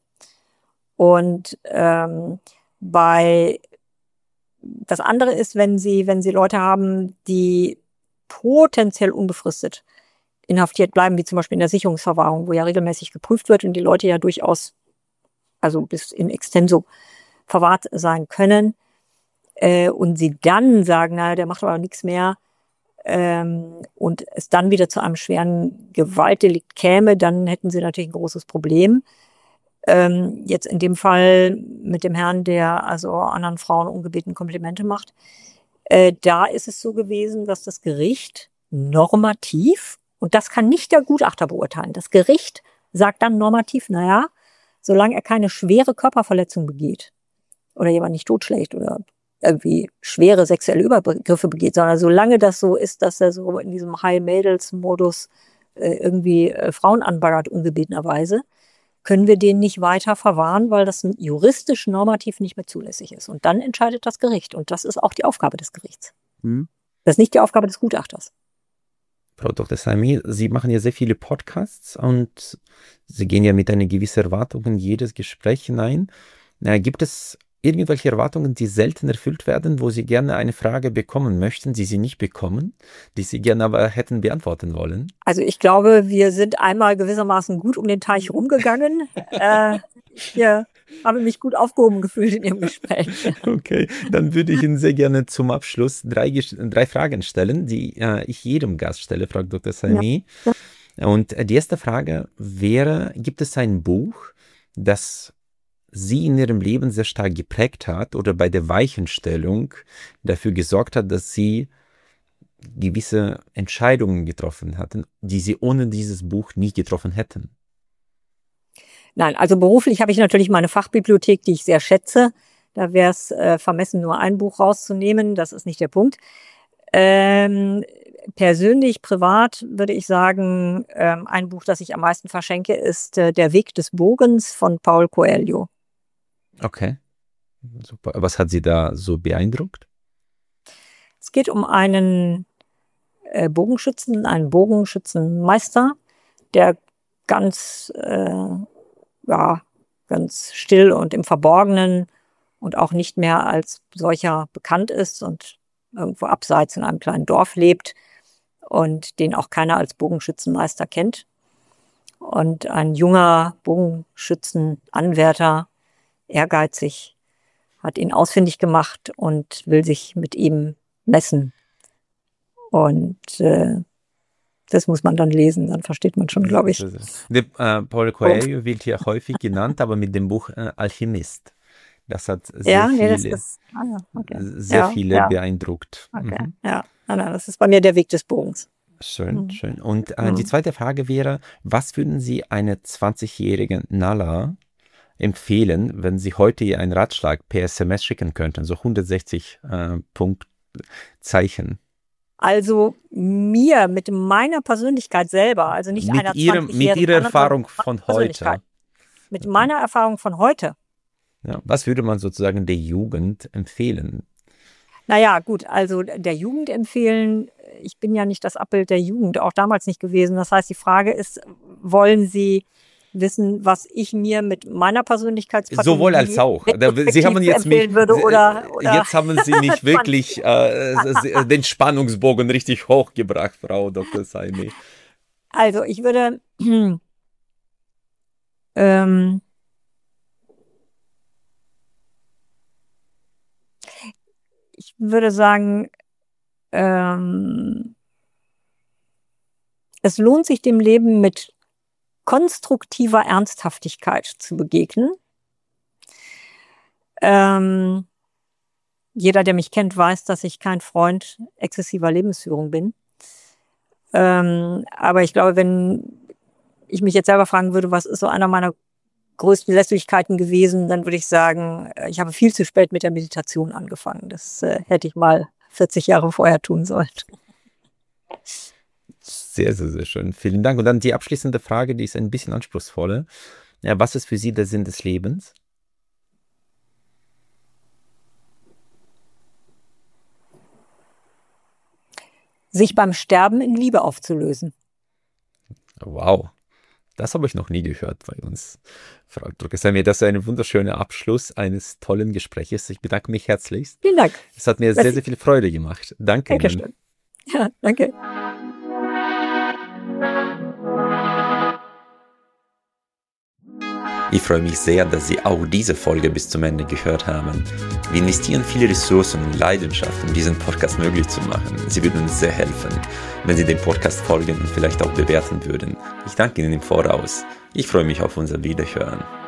Speaker 1: Und ähm, bei das andere ist, wenn Sie, wenn Sie Leute haben, die potenziell unbefristet inhaftiert bleiben, wie zum Beispiel in der Sicherungsverwahrung, wo ja regelmäßig geprüft wird und die Leute ja durchaus, also bis in extenso verwahrt sein können, äh, und sie dann sagen, naja, der macht aber nichts mehr, ähm, und es dann wieder zu einem schweren Gewaltdelikt käme, dann hätten sie natürlich ein großes Problem. Ähm, jetzt in dem Fall mit dem Herrn, der also anderen Frauen ungebeten Komplimente macht, äh, da ist es so gewesen, dass das Gericht normativ, und das kann nicht der Gutachter beurteilen, das Gericht sagt dann normativ, naja, solange er keine schwere Körperverletzung begeht oder jemand nicht totschlägt oder irgendwie schwere sexuelle Übergriffe begeht, sondern solange das so ist, dass er so in diesem High-Mädels-Modus äh, irgendwie äh, Frauen anbaggert ungebetenerweise, können wir den nicht weiter verwahren, weil das juristisch normativ nicht mehr zulässig ist. Und dann entscheidet das Gericht. Und das ist auch die Aufgabe des Gerichts. Mhm. Das ist nicht die Aufgabe des Gutachters.
Speaker 2: Frau Doktor Saimi, Sie machen ja sehr viele Podcasts und Sie gehen ja mit einer gewissen Erwartung in jedes Gespräch hinein. Äh, gibt es irgendwelche Erwartungen, die selten erfüllt werden, wo Sie gerne eine Frage bekommen möchten, die Sie nicht bekommen, die Sie gerne aber hätten beantworten wollen?
Speaker 1: Also ich glaube, wir sind einmal gewissermaßen gut um den Teich rumgegangen. äh, ich äh, habe mich gut aufgehoben gefühlt in Ihrem Gespräch.
Speaker 2: Okay, dann würde ich Ihnen sehr gerne zum Abschluss drei, drei Fragen stellen, die äh, ich jedem Gast stelle, Frau Doktor Saimi. Ja. Und die erste Frage wäre, gibt es ein Buch, das Sie in Ihrem Leben sehr stark geprägt hat oder bei der Weichenstellung dafür gesorgt hat, dass Sie gewisse Entscheidungen getroffen hatten, die Sie ohne dieses Buch nie getroffen hätten?
Speaker 1: Nein, also beruflich habe ich natürlich meine Fachbibliothek, die ich sehr schätze. Da wäre es äh, vermessen, nur ein Buch rauszunehmen. Das ist nicht der Punkt. Ähm, persönlich, privat würde ich sagen, ähm, ein Buch, das ich am meisten verschenke, ist äh, Der Weg des Bogens von Paulo Coelho.
Speaker 2: Okay, super. Was hat Sie da so beeindruckt?
Speaker 1: Es geht um einen äh, Bogenschützen, einen Bogenschützenmeister, der ganz, äh, ja, ganz still und im Verborgenen und auch nicht mehr als solcher bekannt ist und irgendwo abseits in einem kleinen Dorf lebt und den auch keiner als Bogenschützenmeister kennt. Und ein junger Bogenschützenanwärter, ehrgeizig, hat ihn ausfindig gemacht und will sich mit ihm messen. Und äh, das muss man dann lesen, dann versteht man schon, glaube ich.
Speaker 2: Der, äh, Paulo Coelho wird hier häufig genannt, aber mit dem Buch äh, Alchemist. Das hat sehr
Speaker 1: ja,
Speaker 2: viele,
Speaker 1: nee, das ist, ah, ja, okay.
Speaker 2: sehr
Speaker 1: ja,
Speaker 2: viele
Speaker 1: ja.
Speaker 2: beeindruckt.
Speaker 1: Okay.
Speaker 2: Mhm.
Speaker 1: Ja, nein, nein, das ist bei mir der Weg des Bogens.
Speaker 2: Schön,
Speaker 1: mhm.
Speaker 2: schön. Und äh, mhm. die zweite Frage wäre, was würden Sie einer zwanzigjährigen Nala empfehlen, wenn Sie heute einen Ratschlag per S M S schicken könnten, so hundertsechzig äh, Punktzeichen?
Speaker 1: Also mir mit meiner Persönlichkeit selber, also nicht
Speaker 2: mit
Speaker 1: einer
Speaker 2: ihrem, mit Ihrer Erfahrung von heute.
Speaker 1: Mit meiner Erfahrung von heute.
Speaker 2: Ja, was würde man sozusagen der Jugend empfehlen?
Speaker 1: Naja, gut, also der Jugend empfehlen, ich bin ja nicht das Abbild der Jugend, auch damals nicht gewesen. Das heißt, die Frage ist, wollen Sie wissen, was ich mir mit meiner Persönlichkeitspathologie
Speaker 2: sowohl als auch. Sie haben jetzt mich,
Speaker 1: würde oder, oder
Speaker 2: jetzt haben Sie nicht wirklich äh, den Spannungsbogen richtig hochgebracht, Frau Doktor Saimi.
Speaker 1: Also ich würde ähm, ich würde sagen, ähm, es lohnt sich dem Leben mit konstruktiver Ernsthaftigkeit zu begegnen. Ähm, jeder, der mich kennt, weiß, dass ich kein Freund exzessiver Lebensführung bin. Ähm, aber ich glaube, wenn ich mich jetzt selber fragen würde, was ist so einer meiner größten Lässigkeiten gewesen, dann würde ich sagen, ich habe viel zu spät mit der Meditation angefangen. Das äh, hätte ich mal vierzig Jahre vorher tun sollen.
Speaker 2: Sehr, sehr, sehr schön. Vielen Dank. Und dann die abschließende Frage, die ist ein bisschen anspruchsvoller. Ja, was ist für Sie der Sinn des Lebens?
Speaker 1: Sich beim Sterben in Liebe aufzulösen.
Speaker 2: Wow, das habe ich noch nie gehört bei uns, Frau Doktor Saimi. Das ist ein wunderschöner Abschluss eines tollen Gespräches. Ich bedanke mich herzlichst.
Speaker 1: Vielen Dank.
Speaker 2: Es hat mir sehr, sehr viel Freude gemacht. Danke Ihnen.
Speaker 1: Dankeschön. Ja, danke.
Speaker 2: Ich freue mich sehr, dass Sie auch diese Folge bis zum Ende gehört haben. Wir investieren viele Ressourcen und Leidenschaft, um diesen Podcast möglich zu machen. Sie würden uns sehr helfen, wenn Sie dem Podcast folgen und vielleicht auch bewerten würden. Ich danke Ihnen im Voraus. Ich freue mich auf unser Wiederhören.